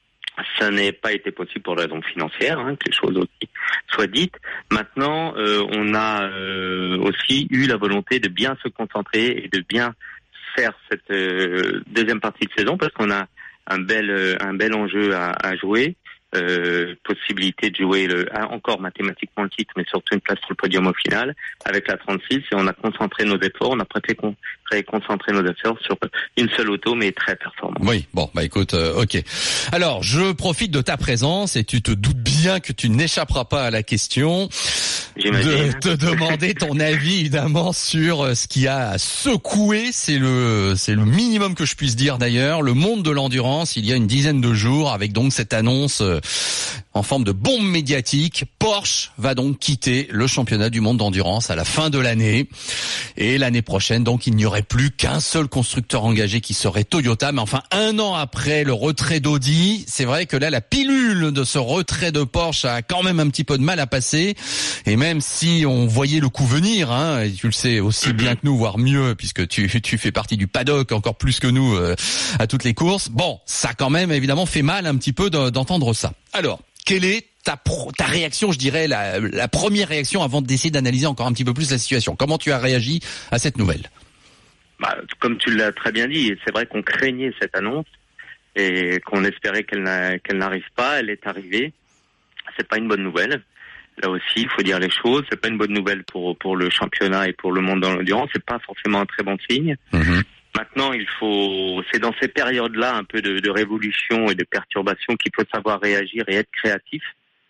Ça n'est pas été possible pour raisons financières, hein, que les choses aussi soient dites. Maintenant, euh, on a euh, aussi eu la volonté de bien se concentrer et de bien faire cette euh, deuxième partie de saison parce qu'on a un bel euh, un bel enjeu à, à jouer. Euh, possibilité de jouer le, encore mathématiquement le titre, mais surtout une place sur le podium au final, avec la trente-six, et on a concentré nos efforts, on a préféré concentrer nos efforts sur une seule auto, mais très performante. Oui, bon, bah écoute, euh, ok. Alors, je profite de ta présence, et tu te doutes bien que tu n'échapperas pas à la question. J'imagine. De te demander ton avis, évidemment, sur ce qui a secoué, c'est le, c'est le minimum que je puisse dire d'ailleurs, le monde de l'endurance, il y a une dizaine de jours, avec donc cette annonce en forme de bombe médiatique. Porsche va donc quitter le championnat du monde d'endurance à la fin de l'année. Et l'année prochaine, donc, il n'y aurait plus qu'un seul constructeur engagé qui serait Toyota. Mais enfin, un an après le retrait d'Audi, c'est vrai que là, la pilule de ce retrait de Porsche a quand même un petit peu de mal à passer. Et même si on voyait le coup venir, hein, et tu le sais aussi bien que nous, voire mieux, puisque tu, tu fais partie du paddock encore plus que nous euh, à toutes les courses, bon, ça quand même évidemment fait mal un petit peu d'entendre ça. Alors, quelle est ta, pro, ta réaction, je dirais, la, la première réaction avant d'essayer d'analyser encore un petit peu plus la situation? Comment tu as réagi à cette nouvelle? Bah, comme tu l'as très bien dit, c'est vrai qu'on craignait cette annonce et qu'on espérait qu'elle, n'a, qu'elle n'arrive pas. Elle est arrivée. c'est pas une bonne nouvelle. Là aussi, il faut dire les choses. C'est pas une bonne nouvelle pour pour le championnat et pour le monde dans l'endurance. C'est pas forcément un très bon signe. Mmh. Maintenant, il faut, c'est dans ces périodes-là un peu de, de révolution et de perturbation qu'il faut savoir réagir et être créatif.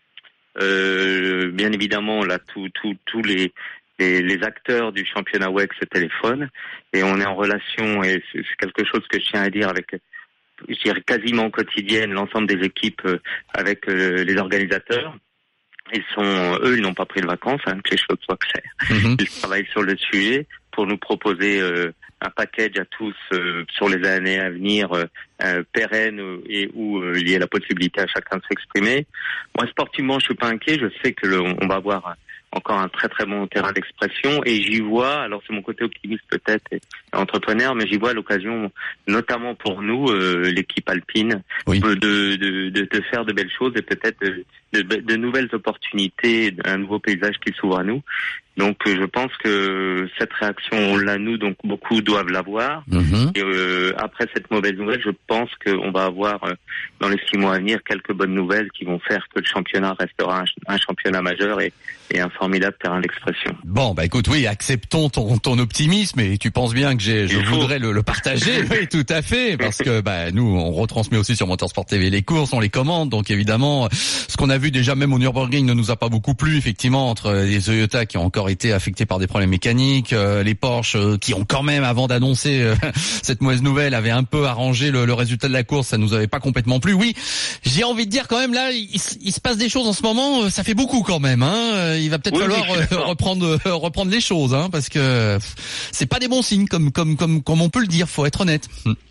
Euh, bien évidemment, là, tous tous tous les, les les acteurs du championnat W E C se téléphonent et on est en relation et c'est, c'est quelque chose que je tiens à dire avec, je dirais quasiment quotidienne, l'ensemble des équipes avec euh, les organisateurs. Ils sont, eux, ils n'ont pas pris de vacances, hein, que les choses soient claires. Mmh. Ils travaillent sur le sujet pour nous proposer euh, un package à tous euh, sur les années à venir, euh, euh, pérenne et où euh, il y a la possibilité à chacun de s'exprimer. Moi, sportivement, je suis pas inquiet. Je sais que le, on va avoir encore un très très bon terrain d'expression et j'y vois, alors c'est mon côté optimiste peut-être et entrepreneur, mais j'y vois l'occasion, notamment pour nous, euh, l'équipe alpine, oui. de, de, de, de faire de belles choses et peut-être de, de, de nouvelles opportunités, un nouveau paysage qui s'ouvre à nous. Donc je pense que cette réaction, on l'a nous, donc beaucoup doivent l'avoir. Mmh. Et euh, après cette mauvaise nouvelle, je pense qu'on va avoir euh, dans les six mois à venir quelques bonnes nouvelles qui vont faire que le championnat restera un, un championnat majeur et, et un formidable terrain d'expression. Bon, bah écoute, oui, acceptons ton, ton optimisme et tu penses bien que j'ai, je Il voudrais le, le partager. Oui, tout à fait, parce que bah nous, on retransmet aussi sur Motorsport T V les courses, on les commande, donc évidemment, ce qu'on a vu déjà même au Nürburgring ne nous a pas beaucoup plu, effectivement, entre les Toyota qui ont encore été affectés par des problèmes mécaniques, euh, les Porsche euh, qui ont quand même, avant d'annoncer euh, cette mauvaise nouvelle, avaient un peu arrangé le, le résultat de la course, ça nous avait pas complètement plu. Oui, j'ai envie de dire quand même là, il, il se passe des choses en ce moment, euh, ça fait beaucoup quand même. Hein. Il va peut-être oui, falloir oui, euh, reprendre euh, reprendre les choses, hein, parce que pff, c'est pas des bons signes comme comme comme comme on peut le dire. Faut être honnête.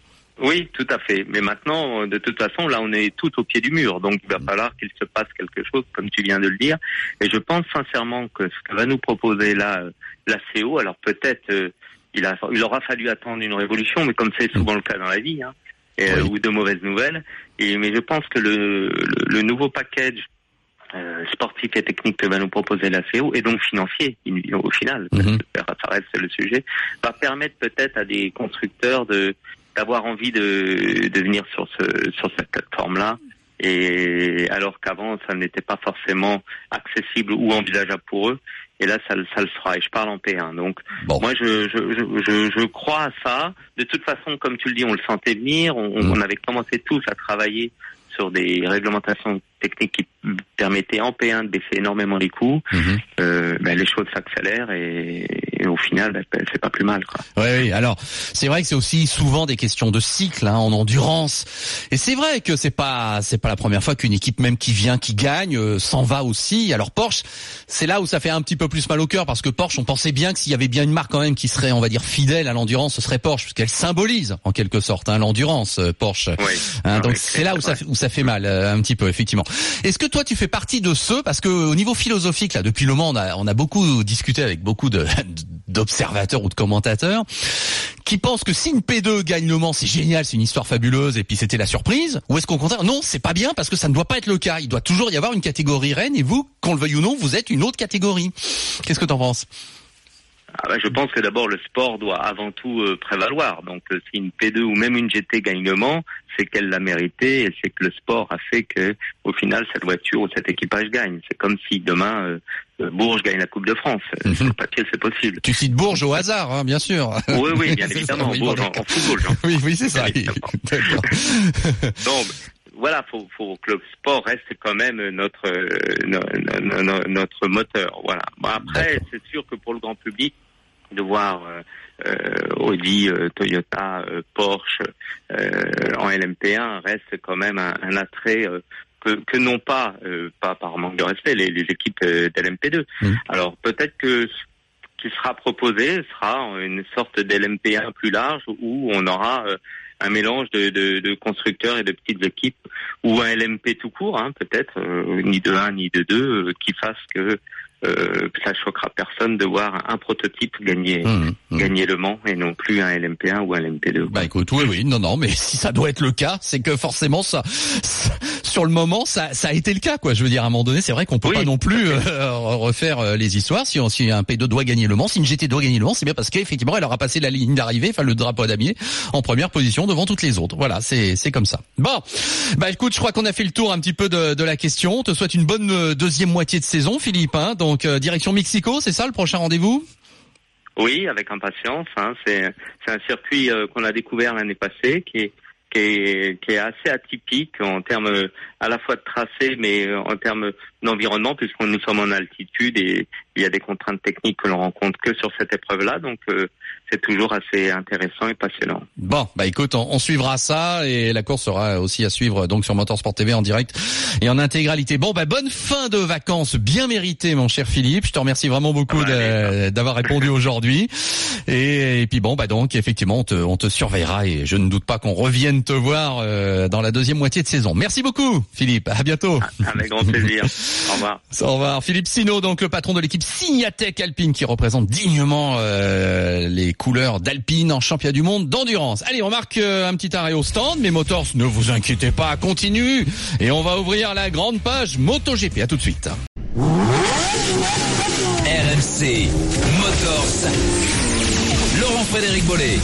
Oui, tout à fait. Mais maintenant, de toute façon, là, on est tout au pied du mur. Donc, il va falloir qu'il se passe quelque chose, comme tu viens de le dire. Et je pense sincèrement que ce que va nous proposer là, la C O, alors peut-être, euh, il, a, il aura fallu attendre une révolution, mais comme c'est souvent le cas dans la vie, hein, et, oui. ou de mauvaises nouvelles. Et, mais je pense que le, le, le nouveau package euh, sportif et technique que va nous proposer la C O, et donc financier, au final, mm-hmm. ça reste le sujet, va permettre peut-être à des constructeurs de d'avoir envie de, de venir sur ce sur cette plateforme-là, et alors qu'avant ça n'était pas forcément accessible ou envisageable pour eux, et là ça, ça le sera, et je parle en P un. Donc bon. moi je, je je je crois à ça. De toute façon, comme tu le dis, on le sentait venir, on, mmh. on avait commencé tous à travailler sur des réglementations techniques qui permettaient en P un de baisser énormément les coûts. Mmh. Euh, ben, les choses s'accélèrent et, et au final, ben, c'est pas plus mal, quoi. Oui, oui. Alors, c'est vrai que c'est aussi souvent des questions de cycle, hein, en endurance. Et c'est vrai que c'est pas, c'est pas la première fois qu'une équipe même qui vient, qui gagne, euh, s'en va aussi. Alors Porsche, c'est là où ça fait un petit peu plus mal au cœur, parce que Porsche, on pensait bien que s'il y avait bien une marque quand même qui serait, on va dire, fidèle à l'endurance, ce serait Porsche, puisqu'elle symbolise en quelque sorte hein, l'endurance, euh, Porsche. Oui. Hein, donc oui, c'est là où ça, où ça fait mal euh, un petit peu, effectivement. Est-ce que toi tu fais partie de ceux, parce que au niveau philosophique là, depuis le Mans, on a, on a beaucoup discuté avec beaucoup de d'observateurs ou de commentateurs qui pensent que si une P deux gagne le Mans, c'est génial, c'est une histoire fabuleuse et puis c'était la surprise, ou est-ce qu'au contraire, non, c'est pas bien parce que ça ne doit pas être le cas, il doit toujours y avoir une catégorie reine et vous, qu'on le veuille ou non, vous êtes une autre catégorie. Qu'est-ce que t'en penses ? Ah ben, je pense que d'abord le sport doit avant tout euh, prévaloir. Donc euh, si une P deux ou même une G T gagne le Mans, c'est qu'elle l'a mérité et c'est que le sport a fait que au final cette voiture ou cet équipage gagne. C'est comme si demain euh, Bourges gagne la Coupe de France. Mm-hmm. Sur le papier, c'est possible. Tu cites Bourges au hasard, hein, bien sûr. Oui, oui, bien évidemment. Ça, Bourges en, en football. Genre. Oui, oui, c'est ça. Donc voilà, faut, faut que le sport reste quand même notre euh, notre, notre moteur. Voilà. Bon, après, D'accord. c'est sûr que pour le grand public, de voir euh, euh, Audi, euh, Toyota, euh, Porsche euh, en L M P un reste quand même un, un attrait euh, que, que non pas, euh, pas par manque de respect, les, les équipes euh, d'L M P deux. Mmh. Alors peut-être que ce qui sera proposé sera une sorte d'L M P un plus large où on aura euh, un mélange de, de, de constructeurs et de petites équipes, ou un L M P tout court, hein, peut-être, euh, ni de un ni de deux, euh, qui fasse que euh, ça choquera personne de voir un prototype gagner Mmh, mmh. gagner Le Mans et non plus un L M P un ou un L M P deux. Bah écoute, oui, oui, non, non, mais si ça doit être le cas, c'est que forcément ça, ça sur le moment, ça, ça a été le cas, quoi. Je veux dire, à un moment donné, c'est vrai qu'on peut Oui, pas non plus euh, refaire euh, les histoires. Si, on, si un P deux doit gagner Le Mans, si une G T doit gagner Le Mans, c'est bien parce qu'effectivement, elle aura passé la ligne d'arrivée, enfin le drapeau damier, en première position devant toutes les autres. Voilà, c'est, c'est comme ça. Bon, bah écoute, je crois qu'on a fait le tour un petit peu de, de la question. On te souhaite une bonne euh, deuxième moitié de saison, Philippe. Hein. Donc euh, direction Mexico, c'est ça le prochain rendez-vous? Oui, avec impatience. Hein. C'est, c'est un circuit euh, qu'on a découvert l'année passée, qui est, qui est, qui est assez atypique en termes à la fois de tracé, mais en termes d'environnement, puisque nous sommes en altitude et il y a des contraintes techniques que l'on rencontre que sur cette épreuve-là. Donc, euh, c'est toujours assez intéressant et passionnant. Bon, bah écoute, on, on suivra ça et la course sera aussi à suivre donc sur Motorsport T V en direct et en intégralité. Bon, bah bonne fin de vacances, bien méritée, mon cher Philippe. Je te remercie vraiment beaucoup de, d'avoir répondu aujourd'hui. Et, et puis bon, bah donc effectivement, on te, on te surveillera et je ne doute pas qu'on revienne te voir euh, dans la deuxième moitié de saison. Merci beaucoup, Philippe. À bientôt. Avec grand plaisir. Au revoir. Au revoir. Philippe Sino, donc le patron de l'équipe Signatech Alpine qui représente dignement euh, les couleurs d'Alpine en championnat du monde d'endurance. Allez, on marque euh, un petit arrêt au stand, mais Motors, ne vous inquiétez pas, continue et on va ouvrir la grande page MotoGP. À tout de suite. R M C Motors. Laurent-Frédéric Bollet.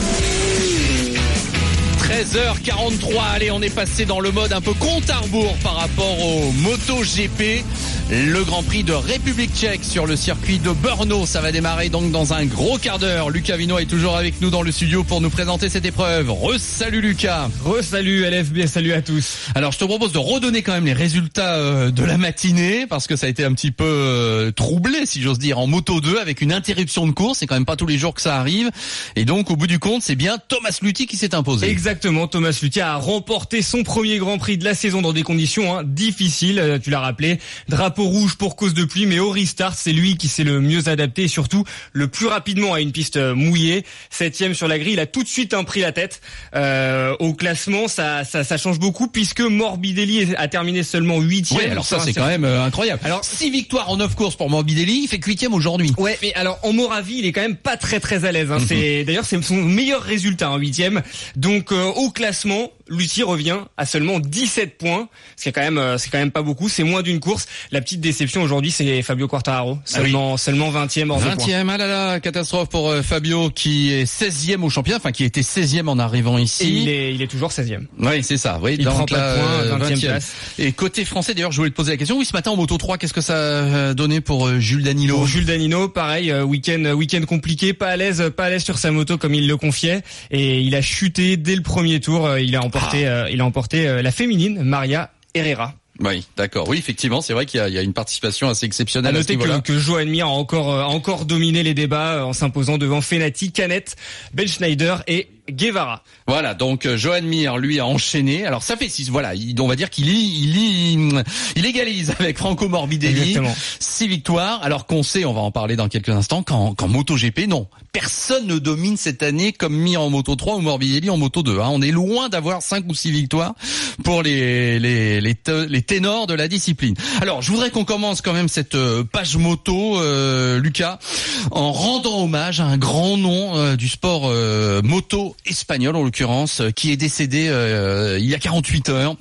treize heures quarante-trois, allez, on est passé dans le mode un peu compte à rebours par rapport au MotoGP. Le Grand Prix de République tchèque sur le circuit de Brno, ça va démarrer donc dans un gros quart d'heure. Lucas Vino est toujours avec nous dans le studio pour nous présenter cette épreuve. Re-salut Lucas. Re-salut L F B, salut à tous. Alors je te propose de redonner quand même les résultats euh, de la matinée parce que ça a été un petit peu euh, troublé, si j'ose dire, en Moto deux avec une interruption de course. C'est quand même pas tous les jours que ça arrive. Et donc au bout du compte, c'est bien Thomas Luthi qui s'est imposé. Exactement, Thomas Luthi a remporté son premier Grand Prix de la saison dans des conditions hein, difficiles, euh, tu l'as rappelé. Drapeau rouge pour cause de pluie, mais au restart, c'est lui qui s'est le mieux adapté et surtout le plus rapidement à une piste mouillée. Septième sur la grille, il a tout de suite hein, pris la tête. Euh, au classement, ça, ça, ça change beaucoup puisque Morbidelli a terminé seulement huitième. Oui, alors ça c'est quand même euh, incroyable. Alors six victoires en neuf courses pour Morbidelli, il fait que huitième aujourd'hui. Ouais, mais alors en Moravie, il est quand même pas très très à l'aise. Hein. Mm-hmm. C'est d'ailleurs c'est son meilleur résultat en huitième. Donc euh, au classement, Luthi revient à seulement dix-sept points, ce qui est quand même euh, c'est quand même pas beaucoup. C'est moins d'une course. La petite déception aujourd'hui, c'est Fabio Quartararo, seulement ah oui. seulement vingtième hors de points. vingtième, ah là là, catastrophe pour euh, Fabio qui est seizième au championnat, enfin qui était seizième en arrivant ici. Et il est il est toujours seizième. Oui, c'est ça. Oui, il donc prend pas la de points, vingtième vingtième place. Et côté français, d'ailleurs, je voulais te poser la question. Oui, ce matin en Moto trois, qu'est-ce que ça a donné pour euh, Jules Danilo? Pour Jules Danilo, pareil, euh, week-end week-end compliqué, pas à l'aise, pas à l'aise sur sa moto comme il le confiait, et il a chuté dès le premier tour. Euh, il a emporté, ah. euh, il a emporté euh, la féminine Maria Herrera. Oui, d'accord. Oui, effectivement, c'est vrai qu'il y a, il y a une participation assez exceptionnelle. À noter à ce que, que Joan Mir a encore, a encore dominé les débats en s'imposant devant Fenati, Canet, Ben Schneider et Guevara. Voilà, donc Joan Mir, lui, a enchaîné. Alors ça fait six. Voilà, il, on va dire qu'il il, il, il égalise avec Franco Morbidelli. Exactement. Six victoires. Alors qu'on sait, on va en parler dans quelques instants, qu'en, qu'en MotoGP, non, personne ne domine cette année comme Mir en Moto trois ou Morbidelli en Moto deux. Hein. On est loin d'avoir cinq ou six victoires pour les les les, te, les ténors de la discipline. Alors, je voudrais qu'on commence quand même cette page moto, euh, Lucas, en rendant hommage à un grand nom euh, du sport euh, moto espagnol, en l'occurrence, qui est décédé euh, il y a quarante-huit heures.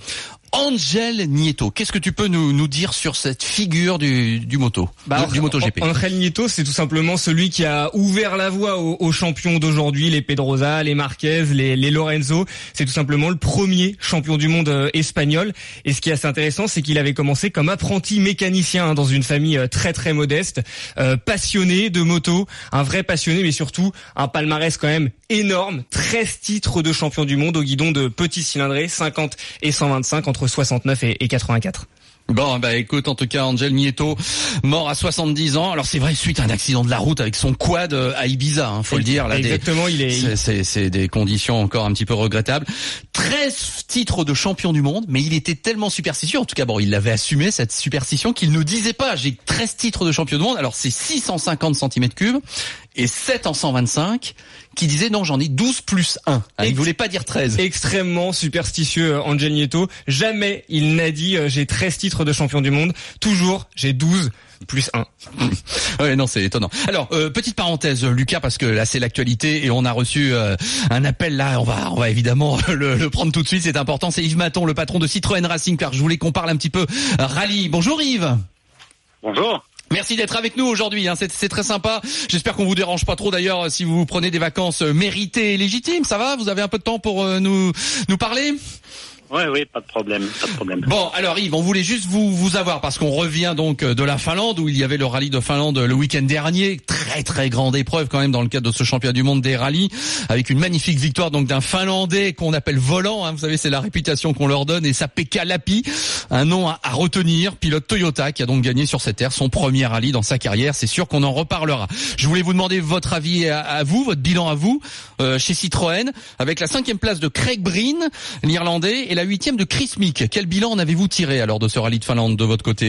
Angel Nieto, qu'est-ce que tu peux nous, nous dire sur cette figure du, du moto, bah, du MotoGP? Angel Nieto, c'est tout simplement celui qui a ouvert la voie aux, aux champions d'aujourd'hui, les Pedrosa, les Marquez, les, les Lorenzo. C'est tout simplement le premier champion du monde euh, espagnol. Et ce qui est assez intéressant, c'est qu'il avait commencé comme apprenti mécanicien hein, dans une famille euh, très très modeste, euh, passionné de moto, un vrai passionné, mais surtout un palmarès quand même énorme, treize titres de champion du monde au guidon de petits cylindrés, cinquante et cent vingt-cinq entre soixante-neuf et quatre-vingt-quatre. Bon, bah écoute, en tout cas, Angel Nieto, mort à soixante-dix ans. Alors c'est vrai, suite à un accident de la route avec son quad à Ibiza, hein, faut le dire. Là, exactement, des, il est. C'est, c'est, c'est des conditions encore un petit peu regrettables. treize titres de champion du monde, mais il était tellement superstitieux, en tout cas bon, il l'avait assumé cette superstition, qu'il ne disait pas j'ai treize titres de champion du monde, alors c'est six cent cinquante centimètres cubes et sept en cent vingt-cinq, qui disait non j'en ai douze plus un, hein, il voulait pas dire treize. Extrêmement superstitieux Angel Nieto, jamais il n'a dit euh, j'ai treize titres de champion du monde, toujours j'ai douze plus un. Ouais, non, c'est étonnant. Alors, euh, petite parenthèse, Lucas, parce que là, c'est l'actualité et on a reçu euh, un appel là. On va, on va évidemment le, le prendre tout de suite. C'est important. C'est Yves Maton, le patron de Citroën Racing, car je voulais qu'on parle un petit peu rallye. Bonjour Yves. Bonjour. Merci d'être avec nous aujourd'hui, hein. c'est, c'est très sympa. J'espère qu'on vous dérange pas trop d'ailleurs si vous prenez des vacances méritées et légitimes. Ça va ? Vous avez un peu de temps pour euh, nous nous parler ? Oui, oui, pas de problème, pas de problème. Bon, alors Yves, on voulait juste vous vous avoir parce qu'on revient donc de la Finlande où il y avait le rallye de Finlande le week-end dernier, très très grande épreuve quand même dans le cadre de ce championnat du monde des rallyes, avec une magnifique victoire donc d'un Finlandais qu'on appelle Volant, hein, vous savez c'est la réputation qu'on leur donne, et ça Pekka Lappi, un nom à, à retenir, pilote Toyota qui a donc gagné sur cette terre son premier rallye dans sa carrière. C'est sûr qu'on en reparlera. Je voulais vous demander votre avis à, à vous, votre bilan à vous euh, chez Citroën, avec la cinquième place de Craig Breen, l'Irlandais, et la huitième de Chris Mick. Quel bilan en avez-vous tiré alors de ce rallye de Finlande de votre côté ?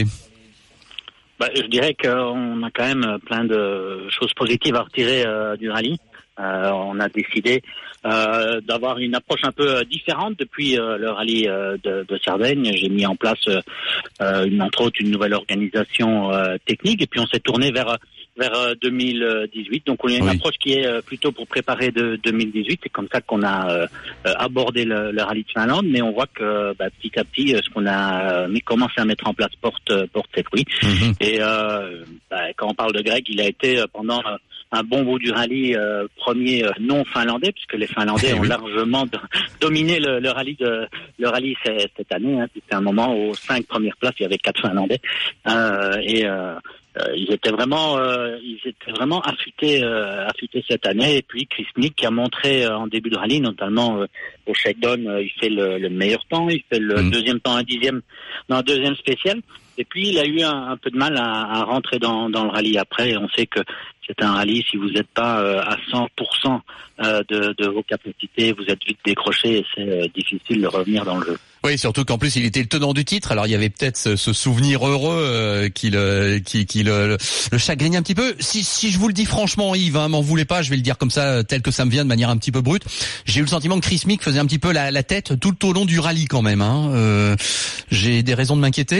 Bah, je dirais qu'on a quand même plein de choses positives à retirer euh, du rallye. Euh, on a décidé euh, d'avoir une approche un peu différente depuis euh, le rallye euh, de, de Sardaigne. J'ai mis en place euh, une, entre autres une nouvelle organisation euh, technique, et puis on s'est tourné vers vers deux mille dix-huit. Donc on a une oui. approche qui est plutôt pour préparer de deux mille dix-huit. C'est comme ça qu'on a euh, abordé le, le rallye de Finlande, mais on voit que bah, petit à petit ce qu'on a mis, commencé à mettre en place porte porte ses fruits. Mm-hmm. Et euh, bah, quand on parle de Greg, il a été pendant un bon bout du rallye euh, premier euh, non finlandais, puisque les Finlandais ont oui. largement do- dominé le, le rallye de le rallye c- cette année. Hein. C'était un moment aux cinq premières places, il y avait quatre Finlandais euh, et euh, euh, ils étaient vraiment euh, ils étaient vraiment affûtés euh, affûtés cette année. Et puis Chris Mick qui a montré euh, en début de rallye, notamment euh, au shakedown, euh, il fait le, le meilleur temps, il fait le mmh. deuxième temps, un dixième dans un deuxième spécial. Et puis il a eu un, un peu de mal à, à rentrer dans, dans le rallye après. Et on sait que c'est un rallye, si vous n'êtes pas euh, à cent pour cent euh, de, de vos capacités, vous êtes vite décroché et c'est euh, difficile de revenir dans le jeu. Oui, surtout qu'en plus il était le tenant du titre. Alors il y avait peut-être ce, ce souvenir heureux euh, qui le qui, qui le, le chagrinait un petit peu. Si si je vous le dis franchement, Yves, hein, m'en voulez pas, je vais le dire comme ça, tel que ça me vient, de manière un petit peu brute. J'ai eu le sentiment que Chris Mick faisait un petit peu la, la tête tout au long du rallye quand même. Hein. Euh, j'ai des raisons de m'inquiéter.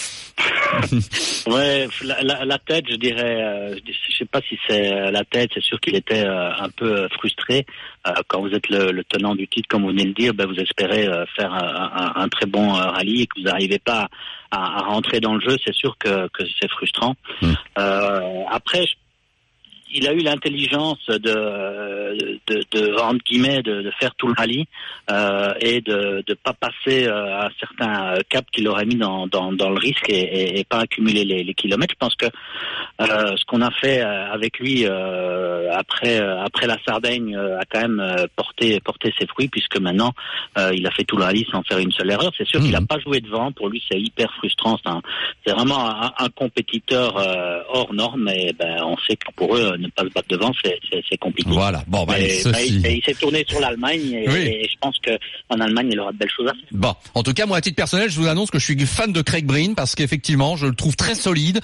Ouais, la, la, la tête, je dirais, euh, je sais pas si c'est la tête, c'est sûr qu'il était euh, un peu frustré. Euh, quand vous êtes le, le tenant du titre, comme vous venez de le dire, ben vous espérez euh, faire un, un, un très bon euh, rallye et que vous n'arrivez pas à, à rentrer dans le jeu, c'est sûr que, que c'est frustrant. Mmh. Euh, après, je il a eu l'intelligence de, de, de entre guillemets, de, de faire tout le rallye euh, et de ne pas passer euh, à certains caps qu'il aurait mis dans, dans, dans le risque et, et, et pas accumuler les, les kilomètres. Je pense que euh, ce qu'on a fait avec lui euh, après après la Sardaigne euh, a quand même porté porté ses fruits, puisque maintenant euh, il a fait tout le rallye sans faire une seule erreur. C'est sûr mmh. qu'il n'a pas joué devant. Pour lui, c'est hyper frustrant. C'est, un, c'est vraiment un, un compétiteur euh, hors norme. Et ben, on sait que pour eux, ne pas se battre devant, c'est, c'est, c'est compliqué. Voilà. Bon, bah, et, bah, il, il s'est tourné sur l'Allemagne et, oui. et je pense que en Allemagne, il aura de belles choses à faire. Bon, en tout cas, moi, à titre personnel, je vous annonce que je suis fan de Craig Breen parce qu'effectivement, je le trouve très solide.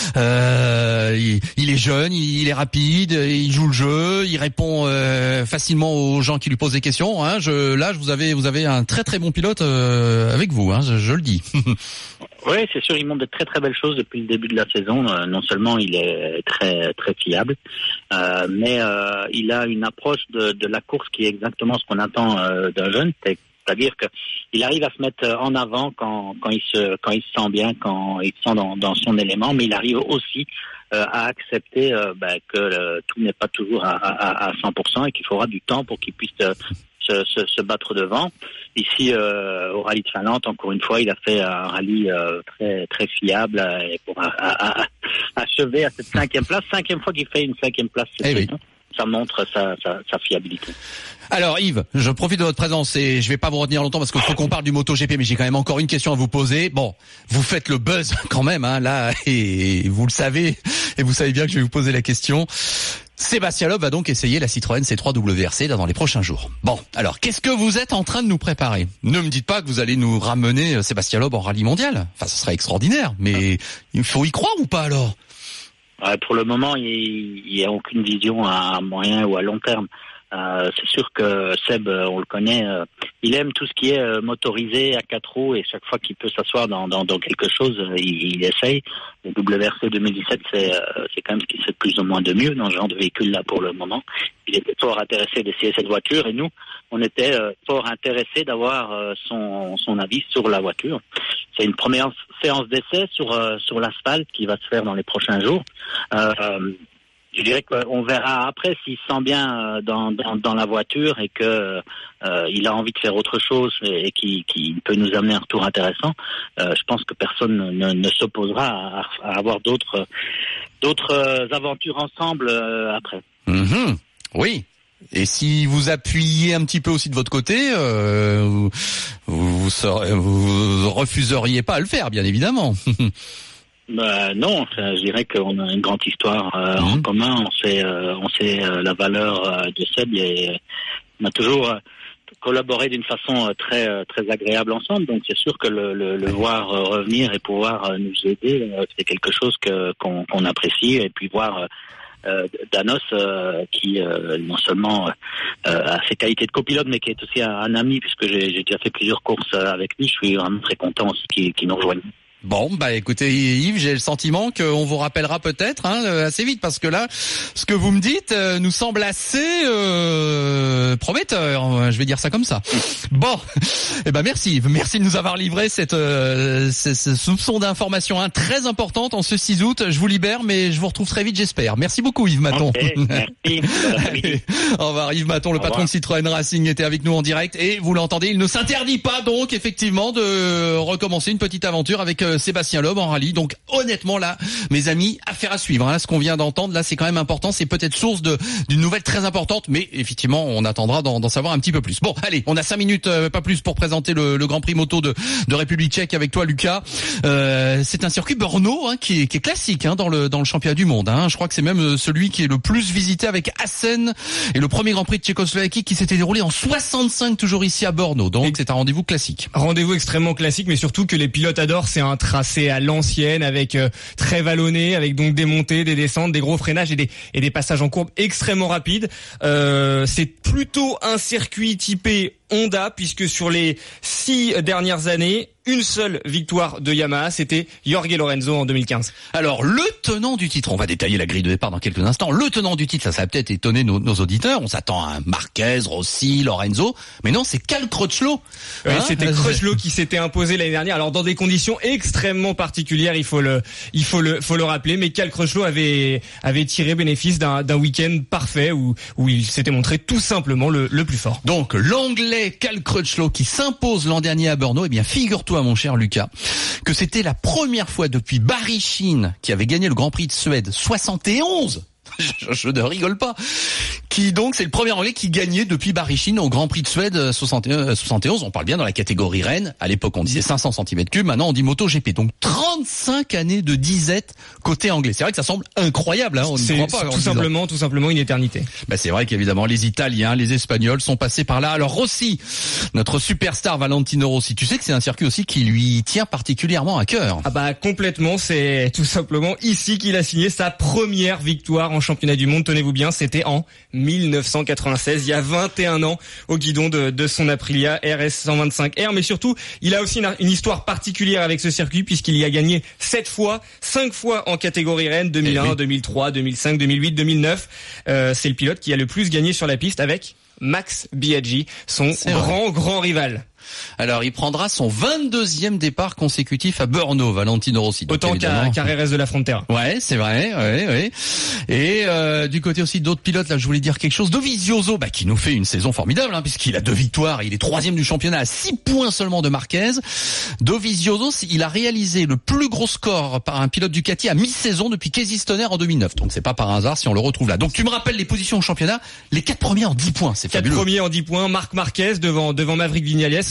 Euh, il, il est jeune, il, il est rapide, il joue le jeu, il répond euh, facilement aux gens qui lui posent des questions. Hein. Je, là, vous avez, vous avez un très très bon pilote euh, avec vous. Hein, je, je le dis. Oui, c'est sûr, il montre de très très belles choses depuis le début de la saison. Euh, non seulement il est très très fiable, euh, mais euh, il a une approche de, de la course qui est exactement ce qu'on attend euh, d'un jeune. C'est, c'est-à-dire que il arrive à se mettre en avant quand quand il se quand il se sent bien, quand il se sent dans, dans son élément, mais il arrive aussi euh, à accepter euh, bah, que euh, tout n'est pas toujours à, à, à cent pour cent et qu'il faudra du temps pour qu'il puisse euh, Se, se, se battre devant. Ici, euh, au rallye de Finlande, encore une fois, il a fait un rallye euh, très très fiable euh, et pour à, à, à, achever à cette cinquième place. Cinquième fois qu'il fait une cinquième place, c'est eh oui. Ça montre sa, sa, sa fiabilité. Alors Yves, je profite de votre présence et je vais pas vous retenir longtemps parce qu'il faut qu'on parle du MotoGP, mais j'ai quand même encore une question à vous poser. Bon, vous faites le buzz quand même, hein, là, et vous le savez, et vous savez bien que je vais vous poser la question. Sébastien Loeb va donc essayer la Citroën C trois W R C là dans les prochains jours. Bon, alors qu'est-ce que vous êtes en train de nous préparer? Ne me dites pas que vous allez nous ramener Sébastien Loeb en rallye mondial. Enfin, ce serait extraordinaire, mais il faut y croire ou pas alors? Ouais, pour le moment, il n'y a aucune vision à moyen ou à long terme. Euh, c'est sûr que Seb, on le connaît, euh, il aime tout ce qui est euh, motorisé à quatre roues et chaque fois qu'il peut s'asseoir dans, dans, dans quelque chose, euh, il, il essaye. Le W R C deux mille dix-sept, c'est, euh, c'est quand même ce qui fait plus ou moins de mieux dans ce genre de véhicule-là pour le moment. Il était fort intéressé d'essayer cette voiture et nous, on était euh, fort intéressés d'avoir euh, son, son avis sur la voiture. C'est une première séance d'essai sur, euh, sur l'asphalte qui va se faire dans les prochains jours. Euh, Je dirais qu'on verra après s'il se sent bien dans, dans, dans la voiture et que euh, il a envie de faire autre chose et, et qui, qui peut nous amener un retour intéressant. Euh, je pense que personne ne, ne s'opposera à, à avoir d'autres d'autres aventures ensemble euh, après. Mmh, oui. Et si vous appuyez un petit peu aussi de votre côté, euh, vous, vous, serez, vous refuseriez pas à le faire, bien évidemment. Bah, non, enfin, je dirais qu'on a une grande histoire euh, mmh. en commun. On sait, euh, on sait euh, la valeur euh, de Seb et euh, on a toujours euh, collaboré d'une façon euh, très euh, très agréable ensemble. Donc c'est sûr que le, le, le voir euh, revenir et pouvoir euh, nous aider, euh, c'est quelque chose que qu'on, qu'on apprécie. Et puis voir euh, euh, Danos euh, qui euh, non seulement euh, a ses qualités de copilote, mais qui est aussi un, un ami puisque j'ai, j'ai déjà fait plusieurs courses avec lui. Je suis vraiment très content aussi qu'il, qu'il nous rejoigne. Bon, bah écoutez Yves, j'ai le sentiment qu'on vous rappellera peut-être hein, assez vite parce que là, ce que vous me dites euh, nous semble assez euh, prometteur. Je vais dire ça comme ça. Bon, eh ben merci, merci de nous avoir livré cette euh, ce, ce soupçon d'information hein, très importante en ce six août. Je vous libère, mais je vous retrouve très vite, j'espère. Merci beaucoup Yves Maton. Okay, merci. Allez, au revoir Yves Maton, le au patron revoir. de Citroën Racing était avec nous en direct et vous l'entendez, il ne s'interdit pas donc effectivement de recommencer une petite aventure avec euh, Sébastien Loeb en rallye. Donc honnêtement là, mes amis, affaire à suivre. Hein. Ce qu'on vient d'entendre là, c'est quand même important. C'est peut-être source de d'une nouvelle très importante, mais effectivement, on attendra d'en, d'en savoir un petit peu plus. Bon, allez, on a cinq minutes, euh, pas plus, pour présenter le, le Grand Prix moto de, de République Tchèque avec toi, Lucas. Euh, c'est un circuit Brno hein, qui, est, qui est classique hein, dans le dans le championnat du monde. Hein. Je crois que c'est même celui qui est le plus visité avec Assen et le premier Grand Prix de Tchécoslovaquie qui s'était déroulé en soixante-cinq, toujours ici à Brno. Donc et c'est un rendez-vous classique. Rendez-vous extrêmement classique, mais surtout que les pilotes adorent. C'est un tracé à l'ancienne avec euh, très vallonné, avec donc des montées, des descentes, des gros freinages et des et des passages en courbe extrêmement rapides. Euh, c'est plutôt un circuit typé Honda puisque sur les six dernières années, une seule victoire de Yamaha, c'était Jorge Lorenzo en deux mille quinze. Alors, le tenant du titre, on va détailler la grille de départ dans quelques instants. Le tenant du titre, ça, ça va peut-être étonner nos, nos auditeurs. On s'attend à un Marquez, Rossi, Lorenzo. Mais non, c'est Cal Crutchlow. Oui, hein c'était Crutchlow qui s'était imposé l'année dernière. Alors, dans des conditions extrêmement particulières, il faut le, il faut le, faut le rappeler. Mais Cal Crutchlow avait, avait tiré bénéfice d'un, d'un week-end parfait où, où il s'était montré tout simplement le, le plus fort. Donc, l'anglais Cal Crutchlow qui s'impose l'an dernier à Brno. Eh bien, figure-toi, mon cher Lucas, que c'était la première fois depuis Barry Sheene, qui avait gagné le Grand Prix de Suède soixante et onze. Je, je ne rigole pas. Qui donc c'est le premier anglais qui gagnait depuis Barry Sheene au Grand Prix de Suède soixante et onze. On parle bien dans la catégorie Rennes. À l'époque on disait cinq cents centimètres cubes. Maintenant on dit MotoGP. Donc trente-cinq années de disette côté anglais. C'est vrai que ça semble incroyable. Hein, on c'est, ne croit pas. Tout simplement, tout simplement une éternité. Bah c'est vrai qu'évidemment les Italiens, les Espagnols sont passés par là. Alors Rossi, notre superstar Valentino Rossi. Tu sais que c'est un circuit aussi qui lui tient particulièrement à cœur. Ah bah complètement. C'est tout simplement ici qu'il a signé sa première victoire en championnat du monde. Tenez-vous bien, c'était en mille neuf cent quatre-vingt-seize, il y a vingt et un ans, au guidon de, de son Aprilia R S cent vingt-cinq R. Mais surtout, il a aussi une, une histoire particulière avec ce circuit puisqu'il y a gagné sept fois, cinq fois en catégorie Rennes, deux mille un, oui. deux mille trois, deux mille cinq, deux mille huit, deux mille neuf. Euh, c'est le pilote qui a le plus gagné sur la piste avec Max Biaggi, son c'est grand, vrai. grand rival. Alors, il prendra son vingt-deuxième départ consécutif à Brno, Valentino Rossi. Donc, autant qu'à Carreras de la Frontera. Ouais, c'est vrai, ouais, ouais. Et euh, du côté aussi d'autres pilotes, là, je voulais dire quelque chose. Dovizioso, bah, qui nous fait une saison formidable, hein, puisqu'il a deux victoires, il est troisième du championnat à six points seulement de Marquez. Dovizioso, il a réalisé le plus gros score par un pilote Ducati à mi-saison depuis Casey Stoner en deux mille neuf. Donc, c'est pas par hasard si on le retrouve là. Donc, tu me rappelles les positions au championnat, les quatre premiers en dix points, c'est fabuleux. Quatre premiers en dix points, Marc Marquez devant devant Maverick Viñales.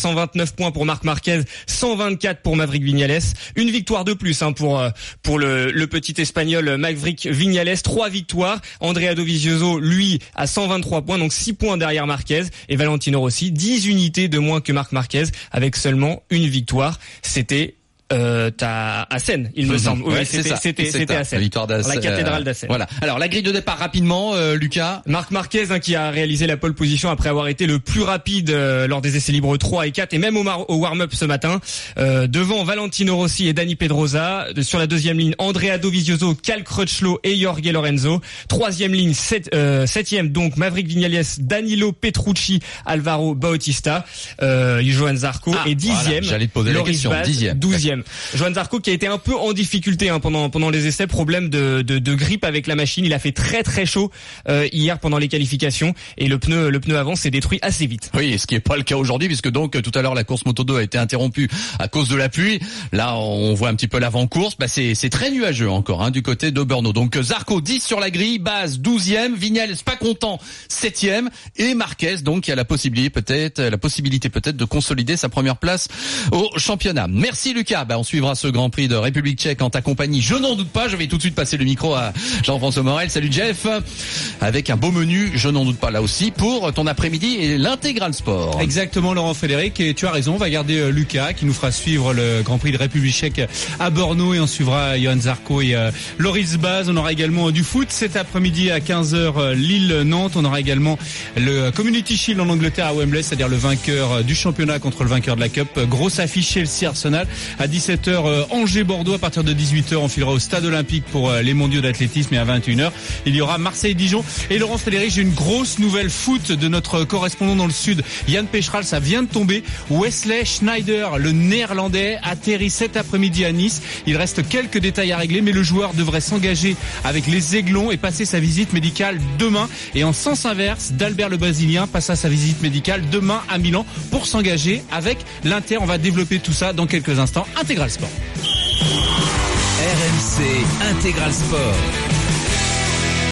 cent vingt-neuf points pour Marc Marquez, cent vingt-quatre pour Maverick Viñales. Une victoire de plus hein, pour pour le, le petit Espagnol Maverick Viñales. Trois victoires. Andrea Dovizioso, lui, à cent vingt-trois points, donc six points derrière Marquez. Et Valentino Rossi, dix unités de moins que Marc Marquez, avec seulement une victoire. C'était Euh, à Assen, il me semble. Oui, ouais, c'était, c'est c'était, c'est c'était ça, Assen. la victoire d'Assen. La cathédrale d'Assen. Voilà. Alors, la grille de départ rapidement, euh, Lucas. Marc Marquez, hein, qui a réalisé la pole position après avoir été le plus rapide euh, lors des essais libres trois et quatre et même au, mar- au warm-up ce matin. Euh, devant Valentino Rossi et Dani Pedrosa. De, sur la deuxième ligne, Andrea Dovizioso, Cal Crutchlow et Jorge Lorenzo. Troisième ligne, sept, euh, septième donc Maverick Viñales, Danilo Petrucci, Alvaro Bautista, euh, Johan Zarco ah, et dixième. Voilà, j'allais te poser Loris la question. Baz, Dixième. douzième. Johan Zarco qui a été un peu en difficulté hein, pendant pendant les essais, problème de, de de grippe avec la machine. Il a fait très très chaud euh, hier pendant les qualifications et le pneu le pneu avant s'est détruit assez vite. Oui, ce qui est pas le cas aujourd'hui puisque donc tout à l'heure la course Moto deux a été interrompue à cause de la pluie. Là, on voit un petit peu l'avant-course. Bah c'est c'est très nuageux encore hein, du côté de Brno. Donc Zarco dix sur la grille, Baz douzième, Viñales pas content septième et Marquez donc qui a la possibilité peut-être la possibilité peut-être de consolider sa première place au championnat. Merci Lucas. Bah on suivra ce Grand Prix de République Tchèque en ta compagnie. Je n'en doute pas. Je vais tout de suite passer le micro à Jean-François Morel. Salut Jeff. Avec un beau menu, je n'en doute pas là aussi, pour ton après-midi et l'intégral sport. Exactement Laurent Frédéric. Et tu as raison, on va garder euh, Lucas qui nous fera suivre le Grand Prix de République Tchèque à Brno et on suivra Johan Zarco et euh, Loris Baz. On aura également euh, du foot cet après-midi à quinze heures euh, Lille-Nantes. On aura également le Community Shield en Angleterre à Wembley, c'est-à-dire le vainqueur euh, du championnat contre le vainqueur de la Cup. Grosse affiche Chelsea-Arsenal à dix-sept heures. Euh, Angers-Bordeaux. À partir de dix-huit heures, on filera au stade olympique pour euh, les mondiaux d'athlétisme et à vingt et une heures, il y aura Marseille-Dijon. Et Laurent Frédéric, j'ai une grosse nouvelle foot de notre correspondant dans le sud, Yann Pécheral, ça vient de tomber. Wesley Schneider, le néerlandais, atterrit cet après-midi à Nice. Il reste quelques détails à régler, mais le joueur devrait s'engager avec les Aiglons et passer sa visite médicale demain. Et en sens inverse, D'Albert le Brésilien passera sa visite médicale demain à Milan pour s'engager avec l'Inter. On va développer tout ça dans quelques instants. Intégral Sport. R M C Intégral Sport.